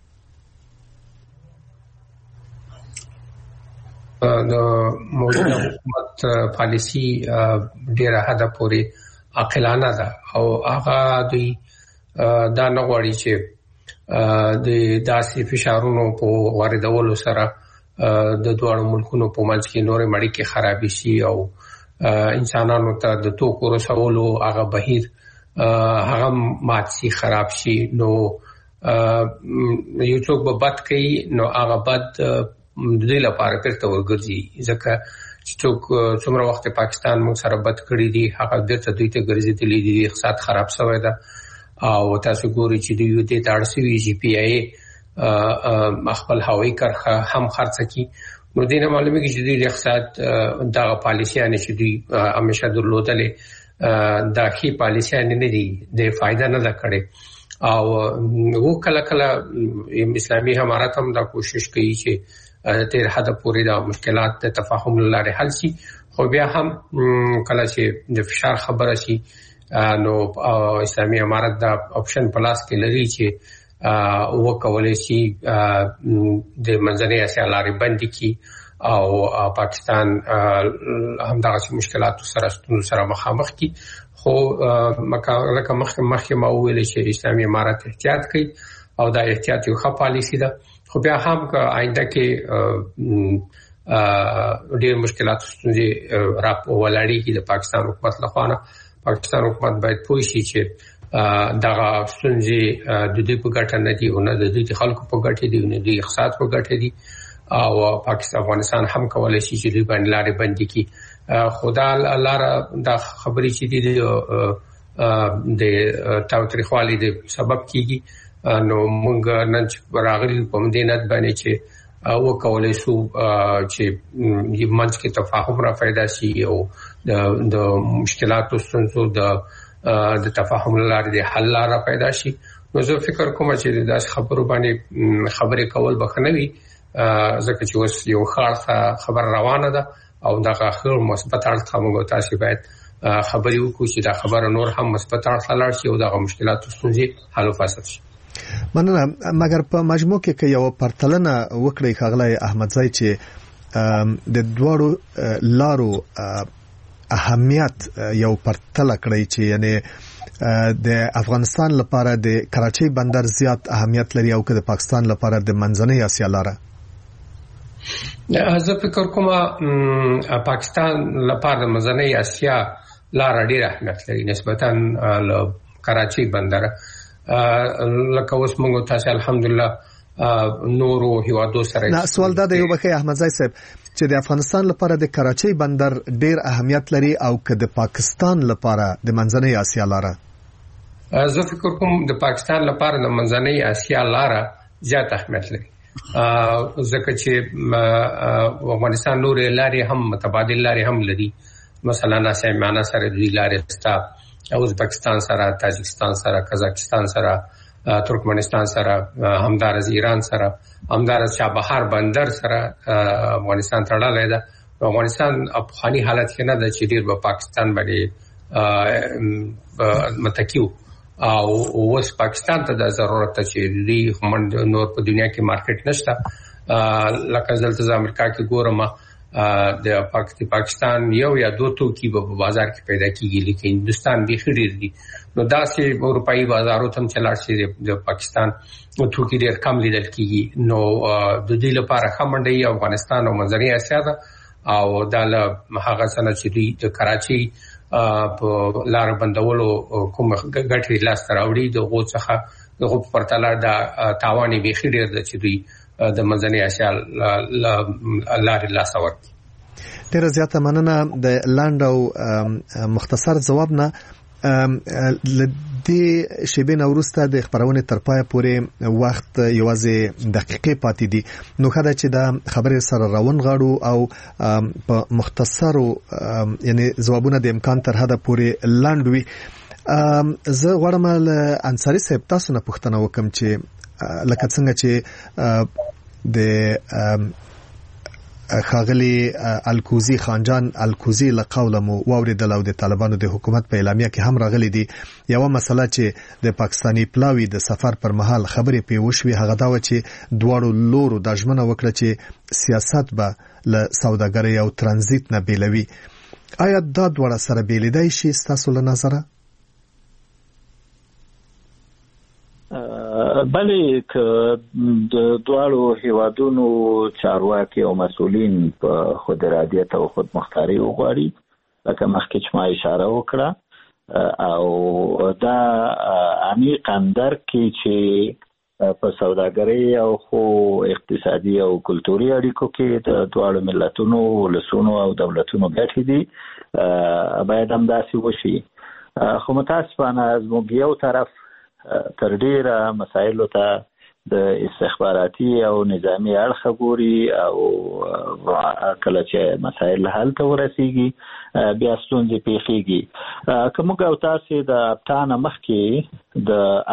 د موجوده حکومت پالیسی ډیره حد پورې عاقلانه ده او هغه دوی دا نه غواړي چې د داسې فشارونو په واردولو سره د دوه ملکونو په منځ کې نورې مړی کې خرابې شي او انسانانو ته د توکو رسولو هغه بهیر هغه مات شي، خراب شي. نو یو څوک به بد کوي نو هغه بد د دې لپاره پرته ورګرځي، ځکه چې څوک څومره وخت پاکستان موږ سره بد کړی دی هغه بیرته دوی ته ګرځېدلی دي، اقتصاد خراب شوی ده او تاسو ګورئ چې د یو دې تړسوي جی پی آی خپل هوایي کرخه هم خرڅ کی. نو دینه معلومه کې چې د اقتصاد دغه پالیسیانه چې دوی همیشه درلودلې دا خي پالیسیانه نه دي، د فائدہ نه ده کړې او وو کله کله اسلامي امارات هم دا کوشش کوي چې تیر حد پورې دا مشکلات د تفاهم لاره حل شي، خو بیا هم کله چې د فشار خبره شي نو اسلامي امارات دا اپشن پلاس کې لري چې وکولای شي د منځنۍ اسیا لارې بندي کی او پاکستان همدغه مشکلاتو سره مخامخ کی. خو لکه مخکې ما وویل چې اسلامي امارات احتیاط کوي او دا احتیاط یو ښه پالیسی ده، خو بیا هم که آینده کې ډېر مشکلات ستونزې را ولاړېږي د پاکستان حکومت لخوا نه، پاکستان حکومت باید پوه شي چې دغه ستونزې د دوی په ګټه نه دي او نه د دوی خلکو په ګټه دي، نه د اقتصاد په ګټه دي او افغانستان هم کولای شي چې دوی باندې لارې بندي کړي. خدا لاره دا خبرې چې دي د تاوتریخوالي د سبب کیږي، نو موږ نن راغلي په مدینت باندې چې وکولای شو چې منځ کې تفاهم را پیدا شي او د مشکلاتو ستونزو د تفاهم لپاره د حل لاره پیدا شي. نو زه فکر کوم چې داس خبرو باندې خبرې کول بخنوي، ځکه چې اوس یو خاصه خبر روانه ده او دا خبر مثبت اړخ موږ تاسو باید خبرې وکړو چې دا خبره نور هم مثبت اړخ لاړ شي او د مشکلاتو ستونزې حل وفاست شي. مننه. مګر په مجموع کې یو پرتلنه وکړي ښاغلی احمدزی چې د دوړو لارو اهمیت یو پرتله کړی چې یعنی د افغانستان لپاره د کراچۍ بندر زیات اهمیت لري او که د پاکستان لپاره د منځنۍ اسیا لاره. زه فکر کوم پاکستان لپاره د منځنۍ اسیا لاره ډېر اهمیت لري نسبتا له کراچۍ بندر. لکه اوس موږ تاسو الحمدلله نورو هیوادو سره نه سوال دا دی یو بخې احمدزی صاحب چې د افغانستان لپاره د کراچۍ بندر ډیر اهمیت لري او که د پاکستان لپاره د منځنۍ اسیا لاره. زه فکر کوم د پاکستان لپاره د منځنۍ اسیا لاره زیات اهمیت لري، ځکه چې افغانستان نور لارې هم متبادل لارې هم لري، مثلا ناسیمانه سره د لارې ستا ازبکستان سره، تاجکستان سره، قزاقستان سره، ترکمنستان سره، همدارز ایران سره، همدارز چابهار بندر سره افغانستان تړلې ده. افغانستان افغاني حالت کې نه ده چې ډیر په پاکستان باندې متکیو او اوس پاکستان ته د ضرورت چې لې نور په دنیا کې مارکیټ نشته. لکه زلته امریکا کې ګورم د پاکستان یو یا دو توکي په بازار کې پیدا کیږي، لیکن هندستان به خډیر دي. نو داسې اروپאי بازارو ته چلار شي د پاکستان توکي ډیر کم لیدل کیږي. نو د دې لپاره خمنډي افغانستان او منځنۍ اسیا ده او د هغه څنګه چې د کراچۍ په لار بندولو کوم ګټې لاس تراوړي د غو څخه دغه پرتله د تاوان بیخي ډیر د چې دوی د منځنۍ اسیا لارې لاس ورکړي. ډیره زیاته مننه د لاند او مختصر ځواب نه. لدې شیبې نه وروسته د خبرونې تر پای پورې وخت یوازې دقیقې پاتې دي، نو خدای چې دا خبرې سره راون غاړو او په مختصرو یعنی ځوابونه د امکان تر حده پورې لاند وي. زه غواړم له انصاری صاحب تاسو نه پوښتنه وکم چې لکه څنګه چې د خاغلی الکوزی خانجان الکوزی لقوله مو واوریدل او د طالبانو د حکومت په اعلامیه کې هم راغلي دي. یو مسله چې د پاکستانی پلاوی د سفر پر مهال خبرې پی وشوي هغه دا و چې دواړو لورو د ژمنه وکړه چې سیاست به له سوداګرۍ او ترانزیت نه بیلوي. آیا دا دواړه سره بیلیدای شي ستاسو له نظره؟ بلې که د دواړو هیوادونو چارواکي او مسؤلین په خود ارادیت او خود مختاري وغواړي، لکه مخکې چې ما اشاره وکړه، او دا عمیقاً درک کړي چې په سوداګرۍ او خو اقتصادي او کلتوري اړیکو کې د دواړو ملتونو، ولسونو او دولتونو ګټې دي، باید همداسې وشي. خو متاسفانه زموږ یو طرف تر ډیره مسایلو ته د استخباراتي او نظامی اړخ ګوري، او کله چې مسایل حل ته ورسیږي بیا ستونزې پیښیږي. که موږ او تاسو د ابټا مخکې د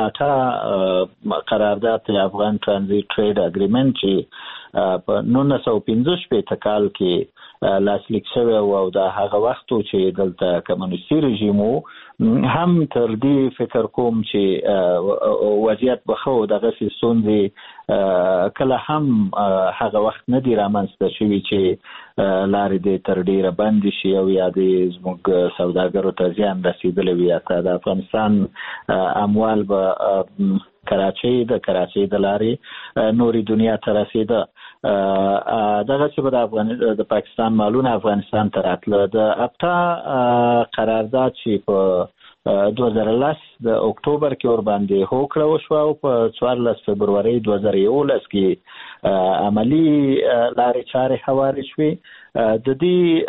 آټا قرارداد افغان ترانزیت ټریډ اګریمنت چې په 1915 کال کې لاسلیک شوی او د هغه وخت چې دلته کمونیستي رژیم هم تر دې فکر کوم چې وضعیت بخو دغه ستونزې کله هم هغه وخت نه دی رامنځته شوی چې لارې دې تر ډیره بند شي او یا دې زموږ سوداګرو ته زیان رسیدلی وي. د افغانستان اموال به کراچۍ د لارې نوري دنیا ته رسیده. دغه چې به د پاکستان مالونه افغانستان ته راتله. د ابټا قرارداد چې په 2010 د اکتوبر کې ور باندې هوکړه وشوه او په 14 فبرवरी 2011 کې عملی لارې چارې هوارې شوې. د دې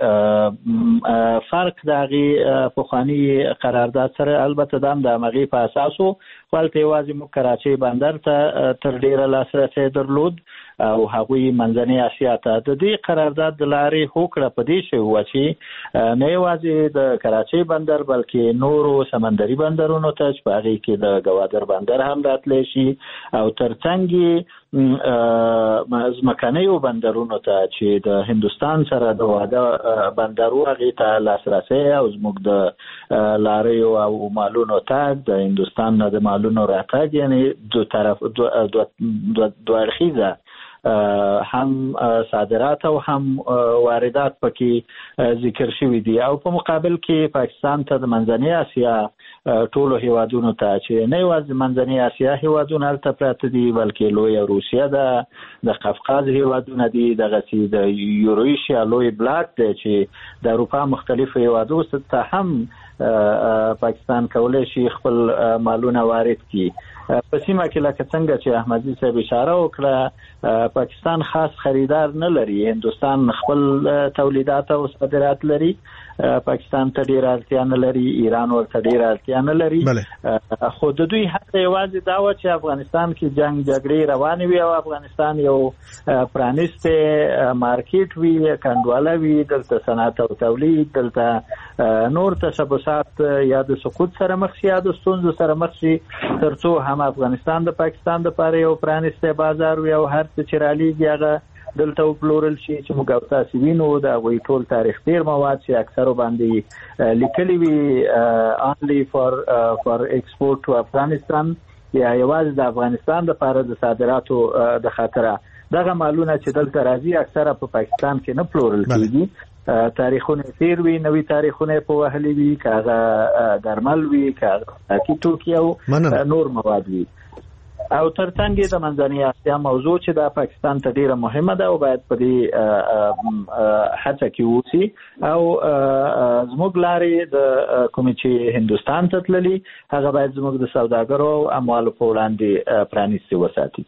فرق دغه پخوانی قرارداد سره البته د مغي په اساسو خپلته یوازې مو کراچۍ بندر ته تر ډیره لاسرسي درلود او هغوی منځنۍ اسیا ته. د دې قرارداد د لارې هوکړه په دې شی و چې نه یوازې د کراچۍ بندر بلکې نورو سمندري بندرونو ته چې هغه کې د گوادر بندر هم راتلی شي او ترڅنګ ځمکنیو بندرونو ته چې د هندستان سره د واده بندرو هغه ته لاسرسي او زموږ د لاریو او مالونو ته د هندستان نه د مالونو راتګ، یعنی دو طرف دو اړخیزه هم صادرات او هم واردات پکې ذکر شوی دي. او په مقابل کې پاکستان ته د منځنۍ اسیا ټولو هیوادونو ته چې نه یوازې منځنۍ اسیا هیوادونه هلته پراته دي بلکې لوی روسیه ده، د قفقاز هیوادونه دي، دغه چې د یورویشیا لوی بلاک دی چې د اروپا مختلفو هیوادو ته هم پاکستان کولای شي خپل مالونه وارد کړي. په سیمه کې لکه څنګه چې احمدزي صاحب اشاره وکړه، پاکستان خاص خریدار نه لري. هندستان خپل تولیدات او صادرات لري، پاکستان ته ډیر اړتیا نه لري، ایران ورته ډیر اړتیا نه لري. خو د دوی حق یوازې دا و چې افغانستان کې جنگ جګړې روانې وي او افغانستان یو پرانیسته مارکیټ وي، کنډواله وي، دلته صنعت او تولید، دلته نور تشبثات یا د سقوط سره مخ شي یا د ستونزو سره مخ شي، ترڅو هم افغانستان د پاکستان د لپاره یو پرانیسته بازار وي او هر څه چې رالیږي هغه دلته وپلورل شي. چې موږ تاسو وینو دا وی ټول تاریخ ډیر مواد چې اکثر باندې لیکلي وي only for export to Afghanistan یا یوازې د افغانستان لپاره د صادراتو د خاطره دغه مالونه چې دلته راځي اکثره په پاکستان کې نه پلورل کیږي. تاریخونه تیر وی، نوې تاریخونه په وهلي وي، کاغه درمل وي، کاغه کی توکي او نور مواد وي. او ترڅنګ د منځنۍ اسیا موضوع چې د پاکستان ته ډیره مهمه ده او باید په دې هڅه کې وسی او زموږ لارې د کوم چې هندستان ته تللی هغه باید زموږ د سوداګرو او اموالو په وړاندې پرانیستي وساتي.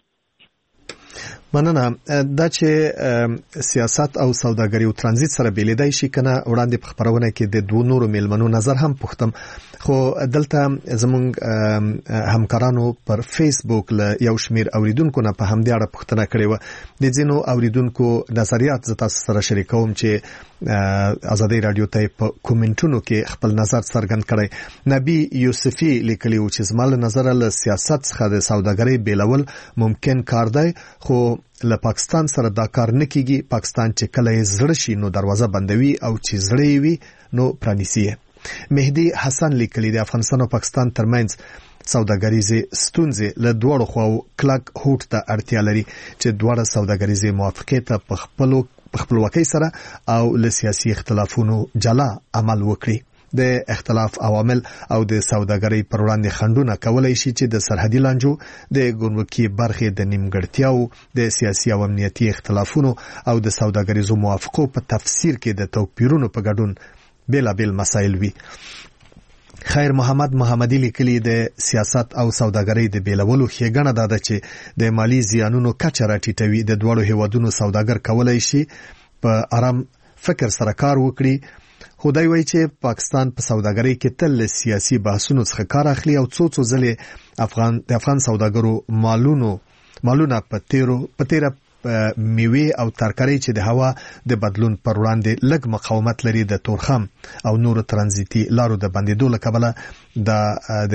مننه. دا چې سیاست او سوداګري او ترانزیت سره بیلیدای شي کنه وړاندې په خبرونه کې د دوه نورو میلمنو نظر هم پوښتم، خو دلته زمونږ همکارانو پر فیسبوک له یو شمیر اوریدونکو نه په همدې اړه پوښتنه کړې و. د ځینو اوریدونکو نظریات زه تاسو سره شریکوم چې ازادي رادیو ته په کومنټونو کې خپل نظر څرګند کړی. نبی یوسفی لیکلی و چې زما له نظر له سیاست څخه د سوداګرۍ بیلول ممکن کار دی، خو له پاکستان سره دا کار نه کیږي. پاکستان چې کله زړه شي نو دروازه بندوي او چې زړه وي نو پرانیسي. مهدی حسن لیکلی د افغانستان او پاکستان ترمنځ سوداګریزه ستونزې له دوړو خواو کلک هوټ ته اړتیا لري چې دوړه سوداګریزه موافقه ته په خپلواکۍ سره او له سیاسي اختلافونو جلا عمل وکړي. د اختلاف عوامل او د سوداګرۍ پر وړاندې خنډونه کولای شي چې د سرحدي لانجو، د ګمرکي برخې د نیمګړتیاو، د سیاسي او امنیتي اختلافونو او د سوداګریزو موافقو په تفسیر کې د توپیرونو په ګډون بیلابیل مسایل وي. خیر محمد محمدی لیکلی د سیاست او سوداګرۍ د بیلولو ښېګڼه ده چې د مالی زیانونو کچه راټیټوي. د دوړو هیوادونو سوداګر کولای شي په آرام فکر سره کار وکړي. خدای وایي چې پاکستان په سوداګرۍ کې تل سیاسي بحثونو څخه کار اخلي او څو ځلې د افغان سوداګرو مالونه په تیره میوه او ترکاري چې د هوا د بدلون پر وړاندې لږ مقاومت لري د تورخم او نور ترانزیتي لارو د بندیدو له کبله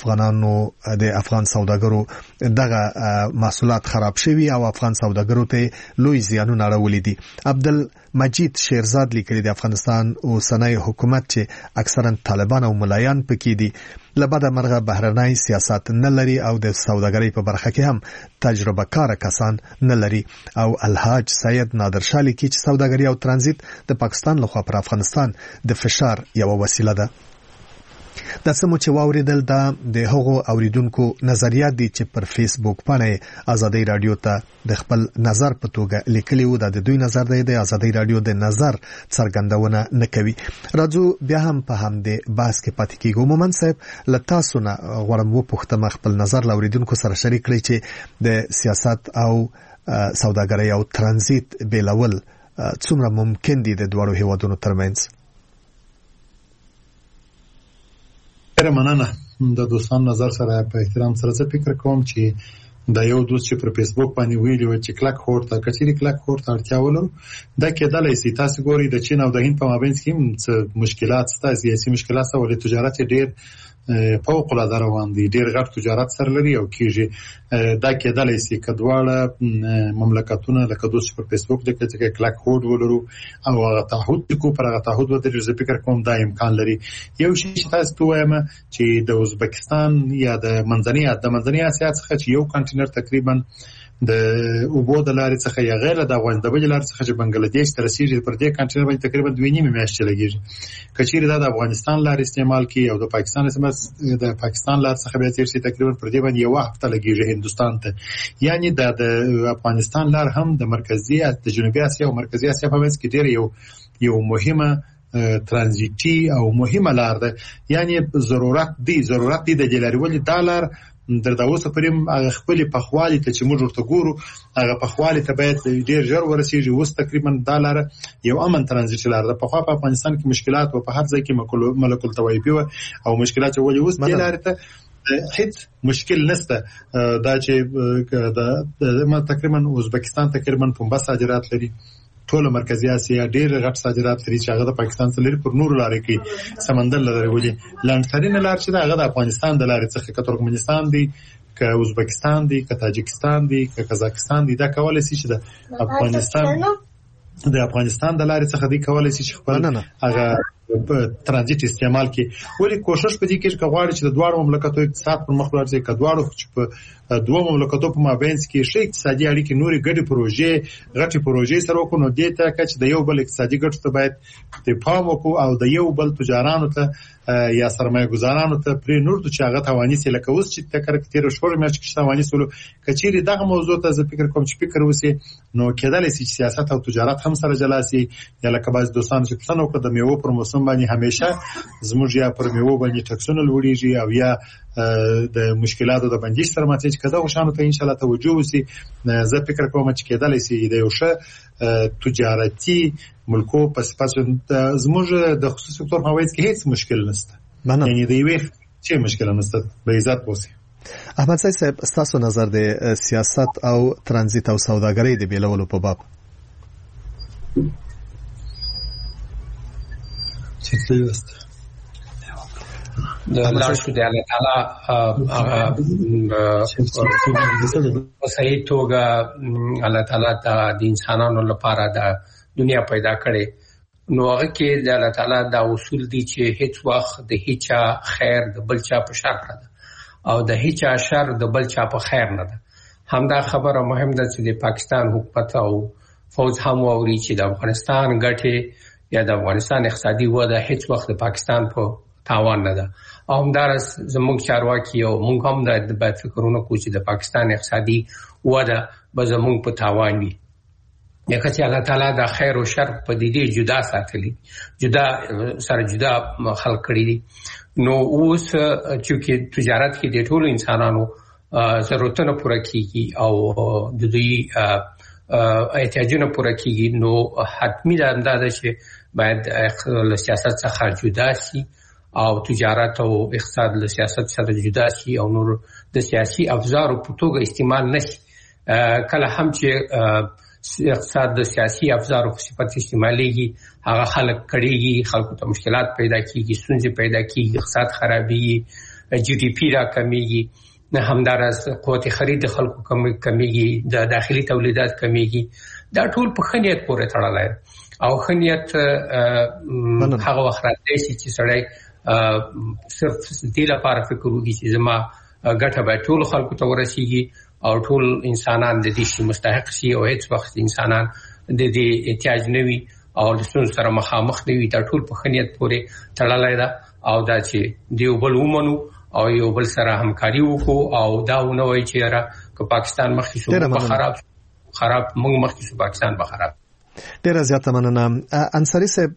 د افغان سوداګرو دغه محصولات خراب شوي او افغان سوداګرو ته لوی زیانونه اړولي دي. عبدالمجید شیرزاد لیکلي د افغانستان اوسنی حکومت چې اکثرا طالبان او ملایان پکې دي لبدا مرغه بهرنۍ سیاست نه لري او د سوداګرۍ په برخه کې هم تجربه کار کسان نه لري. او الحاج سید نادر شاه لیکي چې سوداګري او ترانزیت د پاکستان لخوا پر افغانستان د فشار یو وسیله ده. د سمو چې واوریدل دا د هغو اوریدونکو نظریات دي چې پر فیسبوک باندې ازادي رادیو ته د خپل نظر په توګه لیکلي وو. د دوی نظر دی د ازادي رادیو د نظر څرګندونه نه کوي. راځو بیا هم په همدې بحث کې پاتې کیږو. مومن صاحب له تاسو نه غواړم وپوښتم خپل نظر له اوریدونکو سره شریک کړئ چې د سیاست او سوداګرۍ او ترانزیت بیلول څومره ممکن دي د دوړو هیوادونو ترمنځ. مننه. د دوستان نظر سره په احترام سره څه فکر کوم چې دا یو دوست چې پر فیسبوک باندې ویلی و چې کلک هورت کچېری کلک هورت اړتیا ولرو دا کېدلای شي. تاسو ګورئ د چین او د هند په مابین کې څه مشکلات شته، سیاسي مشکلات شته، ولې تجارت ډېر فوق العاده روان دي، ډېر غټ تجارت سره لري او کېږي. دا کېدلای شي کډواړه مملکتونه لکه دوست پر فیسبوک د کې کلک هورت ولرو او هغه تعهد کو پر هغه تعهد ودرې زه فکر کوم دا امکان لري. یو شی چې تاسو وایم چې د ازبکستان یا د منځنۍ اسیا څخه چې یو کنټینر تقریبا د اوبو د لارې څخه یا غیر د افغان د بل لارې څخه چې بنگلاديش ته رسیدي پر دې کنټینر باندې تقریبا 2.5 میاشتې لګیږي. کچېری دا د افغانستان لارې استعمال کی او د پاکستان لارې څخه به تیر شي تقریبا پر دې باندې یو هفته لګیږي هندستان ته. یعنی د افغانستان لار هم د مرکزی د جنوبي اسیا او مرکزی اسیا په منځ کې ډېر یو مهمه ترانزیتي او مهمه لار ده. یعنی ضرورت دی د جلاریولي دالر در داوسه پریم هغه خپل پخوالي ته چې موږ ورته ګورو هغه پخوالي ته باید ډیر ژر ورسیږي. اوس تقریبا دالر یو امن ترانزیت لار ده. په افغانستان کې مشکلات او په هر ځای کې ملکل توایبي او مشکلات ولې اوس د لار ته هیڅ مشکل نشته. دا چې د تقریبا ازبکستان تقریبا 15 صادرات لري، ټول مرکزی اسیا ډیر غټ صادرات لري چې هغه د پاکستان څخه لري پر نور لارې کې سمندر لري ولې لاندترین لار چې هغه د افغانستان د لارې څخه که ترکمنستان دی که ازبکستان دی که تاجکستان دی که قزاقستان دی دا کولای شي چې د افغانستان د لارې څخه دی کولای شي چې خپل هغه ترانزیت استعمال کی ولی کوشش پدې کې غواړي چې د دوه مملکتونو اقتصاد پر مخ ورځي کډوالو چې په دوه مملکتونو په مابین کې شي اقتصادي اړیکې نوري غټي پروژې سره وکړو د ته چې د یو بل اقتصادي ګټو ته باید تفاهم وکړو او د یو بل تجارانو ته یا سرمایه گزارانو ته پرې نور د چاغه توانې سره لکه اوس چې تکر کتیر شور مې چې توانې سره کچېری دغه موضوع ته زه فکر کوم چې فکر وسی نو کېدل شي سیاست او تجارت هم سره جلاسي یا لکه باز دوستان چې څنګه وکړه د میوه پر موسم باندې همیشه زموږ یا پر میوه باندې ټکسونه لوړیږي او یا د مشکلاتو د بندیش سره ماته چې کده وشانو ته ان شاء الله توجه وسی زه فکر کوم چې کېدل شي د یو ښه تجارتي ملکو په صفات زموږ د خصوصي سکتور موارد کې هیڅ مشکل نشته یعنی د یوې څه مشکل نشته به عزت وسی. احمد صاحب تاسو نظر د سیاست او ترانزیت او سوداګرۍ د بیلولو په باب چې څه است د الله شو د الله تعالی په صحیح توګه الله تعالی د انسانانو لپاره د دنیا پیدا کړي نو هغه کې د الله تعالی دا اصول دي چې هیڅ وخت د هیڅ خیر د بل چا په شر نه ده او د هیڅ شر د بل چا په خیر نه ده. همدا خبره مهم ده چې د پاکستان حکومت او فوج هم ووري چې د افغانستان ګټه یا د افغانستان اقتصادي وده هیڅ وخت د پاکستان په تاوان نه ده او همدارس زموږ چارواکي او موږ هم د باید فکرونه کوو چې د پاکستان اقتصادي وده به زموږ په تاوان وي. یکه چې الله تعالی د خیر او شر په دې جدا ساتلي جدا خلق کړی دي نو اوس چې تجارت کې د ټولو انسانانو ضرورتونه پوره کیږي او د دوی احتیاجونه پوره کیږي نو حتمی ده اندازه چې باید له سیاست څخه جدا شي او تجارت او اقتصاد له سیاست سره جدا شي او نور د سیاسي افزارو په توګه استعمال نشي. کله هم چې اقتصاد د سیاسي افزارو په صفت استعمالېږي هغه خلک کړيږي خلکو ته مشکلات پیدا کیږي ستونزې پیدا کیږي اقتصاد خرابېږي جی ډي پی را کمیږي نه همدارس قوت خرید خلکو کمیږي د داخلي تولیدات کمیږي دا ټول په خنیت پورې تړلی او خنیت هغه وخت راځي چې سړی صرف دې لپاره فکر وکړي چې زما ګټه به ټول خلکو ته ورسیږي او ټول انسانان د دې شي مستحق شي او هیڅ وخت انسانان د دې احتیاج نه وي او د ستونزو سره مخامخ نه وي دا ټول په خنیت پورې تړلی ده او دا چې دیو بل ومنو او یو بل سره همکاري وکړو او دا ونه وایي چې یاره که پاکستان مخکې شو خراب موږ مخکې شو پاکستان به خراب. ډېره زیاته مننه. انصاري صاحب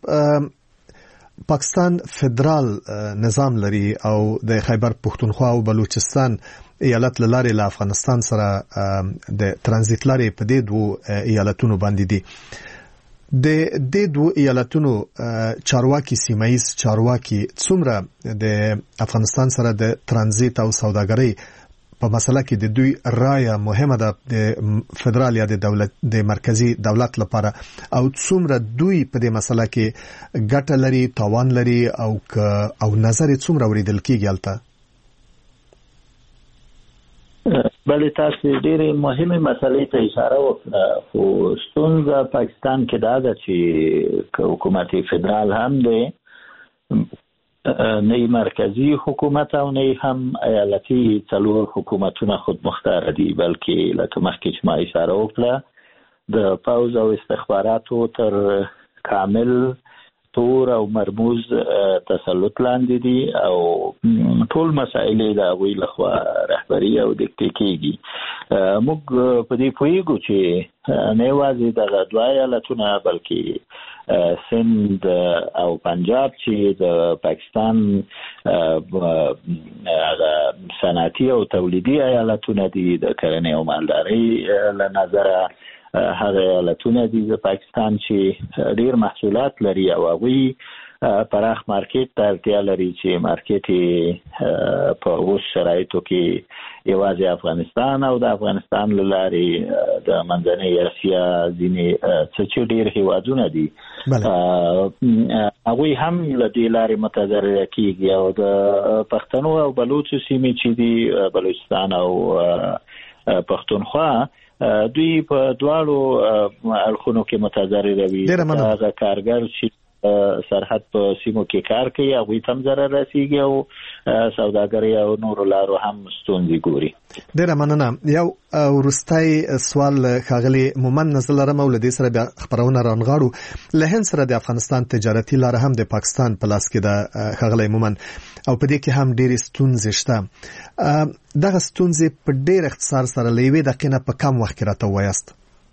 پاکستان فدرال نظام لري او د خیبر پختونخوا او بلوچستان ایالت لارې له افغانستان سره د ترانزیت لارې په دې دوه ایالتونو باندې دي. د دې دوه ایالتونو چارواکي سیمایي چارواکي څومره د افغانستان سره د ترانزیت او سوداګرۍ په مسله کې د دوی رائے مهمه ده د فدرال یا د دولت د مرکزی دولت لپاره او څومره دوی په دې مسله کې ګټه لري توان لري او نظر څومره وریدل کیږي البته. بلې تاسو ډېرې مهمه مسلې ته اشاره وکړه خو ستونزه پاکستان کې دا ده چې حکومت فدرال هم دی نه مرکزی حکومت او نه هم ایالتي څلور حکومتونه خود مختار دي بلکې لکه مخکې چې ما اشاره وکړه د پوځ او استخباراتو تر کامل تور او مرموز تسلط لاندې دي او ټول مسائل د هغوی لخوا رهبري او دکتې کېږي. موږ په دې پوهیږو چې نه یوازې دغه دوه ایالتونه بلکې سند او پنجاب چې د پاکستان صنعتي او تولیدي ایالتونه دي د کرنې او مالدارۍ له نظره هغه ایالتونه دي د پاکستان چې ډیر محصولات لري او هغوی پراخ مارکیټ ته اړتیا لري چې مارکیټ په اوس شرایطو کې یوازې افغانستان او د افغانستان له لارې د منځنۍ اسیا ځینې څه چې ډیر هیوادونه دي هغوی هم له دې لارې متضرره کیږي او د پښتنو او بلوچو سیمې چې دي بلوچستان او پښتونخوا دوی په دواړو اړخونو کې متضرره وي. هغه کارګر چې سرحد په سیمو کې کار کوي هغه تم ضرر رسیږي او سوداګري او نور لارو هم ستونزې ګوري. ډیره مننه. یو ورستای سوال خاغلی مومن نزل لرم او لدې سره بیا خبرونه رانغاړو. له هند سره د افغانستان تجارتي لار هم د پاکستان په لاس کې د خاغلی مومن او په دې کې هم ډېرې ستونزې شته. دغه ستونزې په ډېر اختصار سره لوي دقیقه په کم وخت کې راته وایست.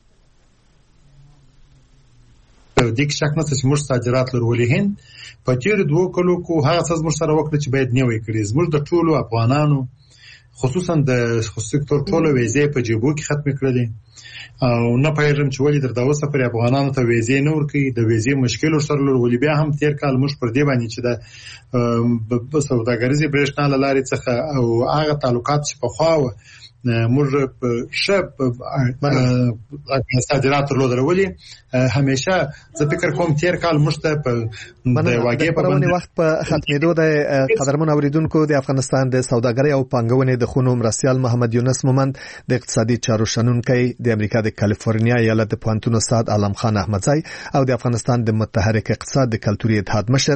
د دې شک نه چې موږ صادرات لرولې هند په تیر 2 کلو کو هغه څه موږ سره وکړي چې باید نیوي کړی. زموږ د ټولو افغانانو خصوصا د سکتور ټولو ویزې په جيبو کې ختم کړلې او نه پېژم چې ولې در داوسه پر افغانانو ته ویزې نه ورکړي. د ویزې مشکل سره لرولې بیا هم تیر کال موږ پر دې باندې چې د سوداګریزي برېښنا لارې څخه او هغه تعلقات چې په خواوه موږ شپ صادرات لرولې همیشه زه فکر کوم تیر کال موږ ته په واګې په باندې وخت په ختمېدو د قدرمن اوریدونکو د افغانستان د سوداګرۍ او پانګونې د خونو مرسیال محمد یونس مومند د اقتصادي چارو شنونکي د امریکا د کالیفورنیا ایالت د پوهنتون استاد عالم خان احمدزی او د افغانستان د متحرک اقتصاد د کلتوري اتحاد مشر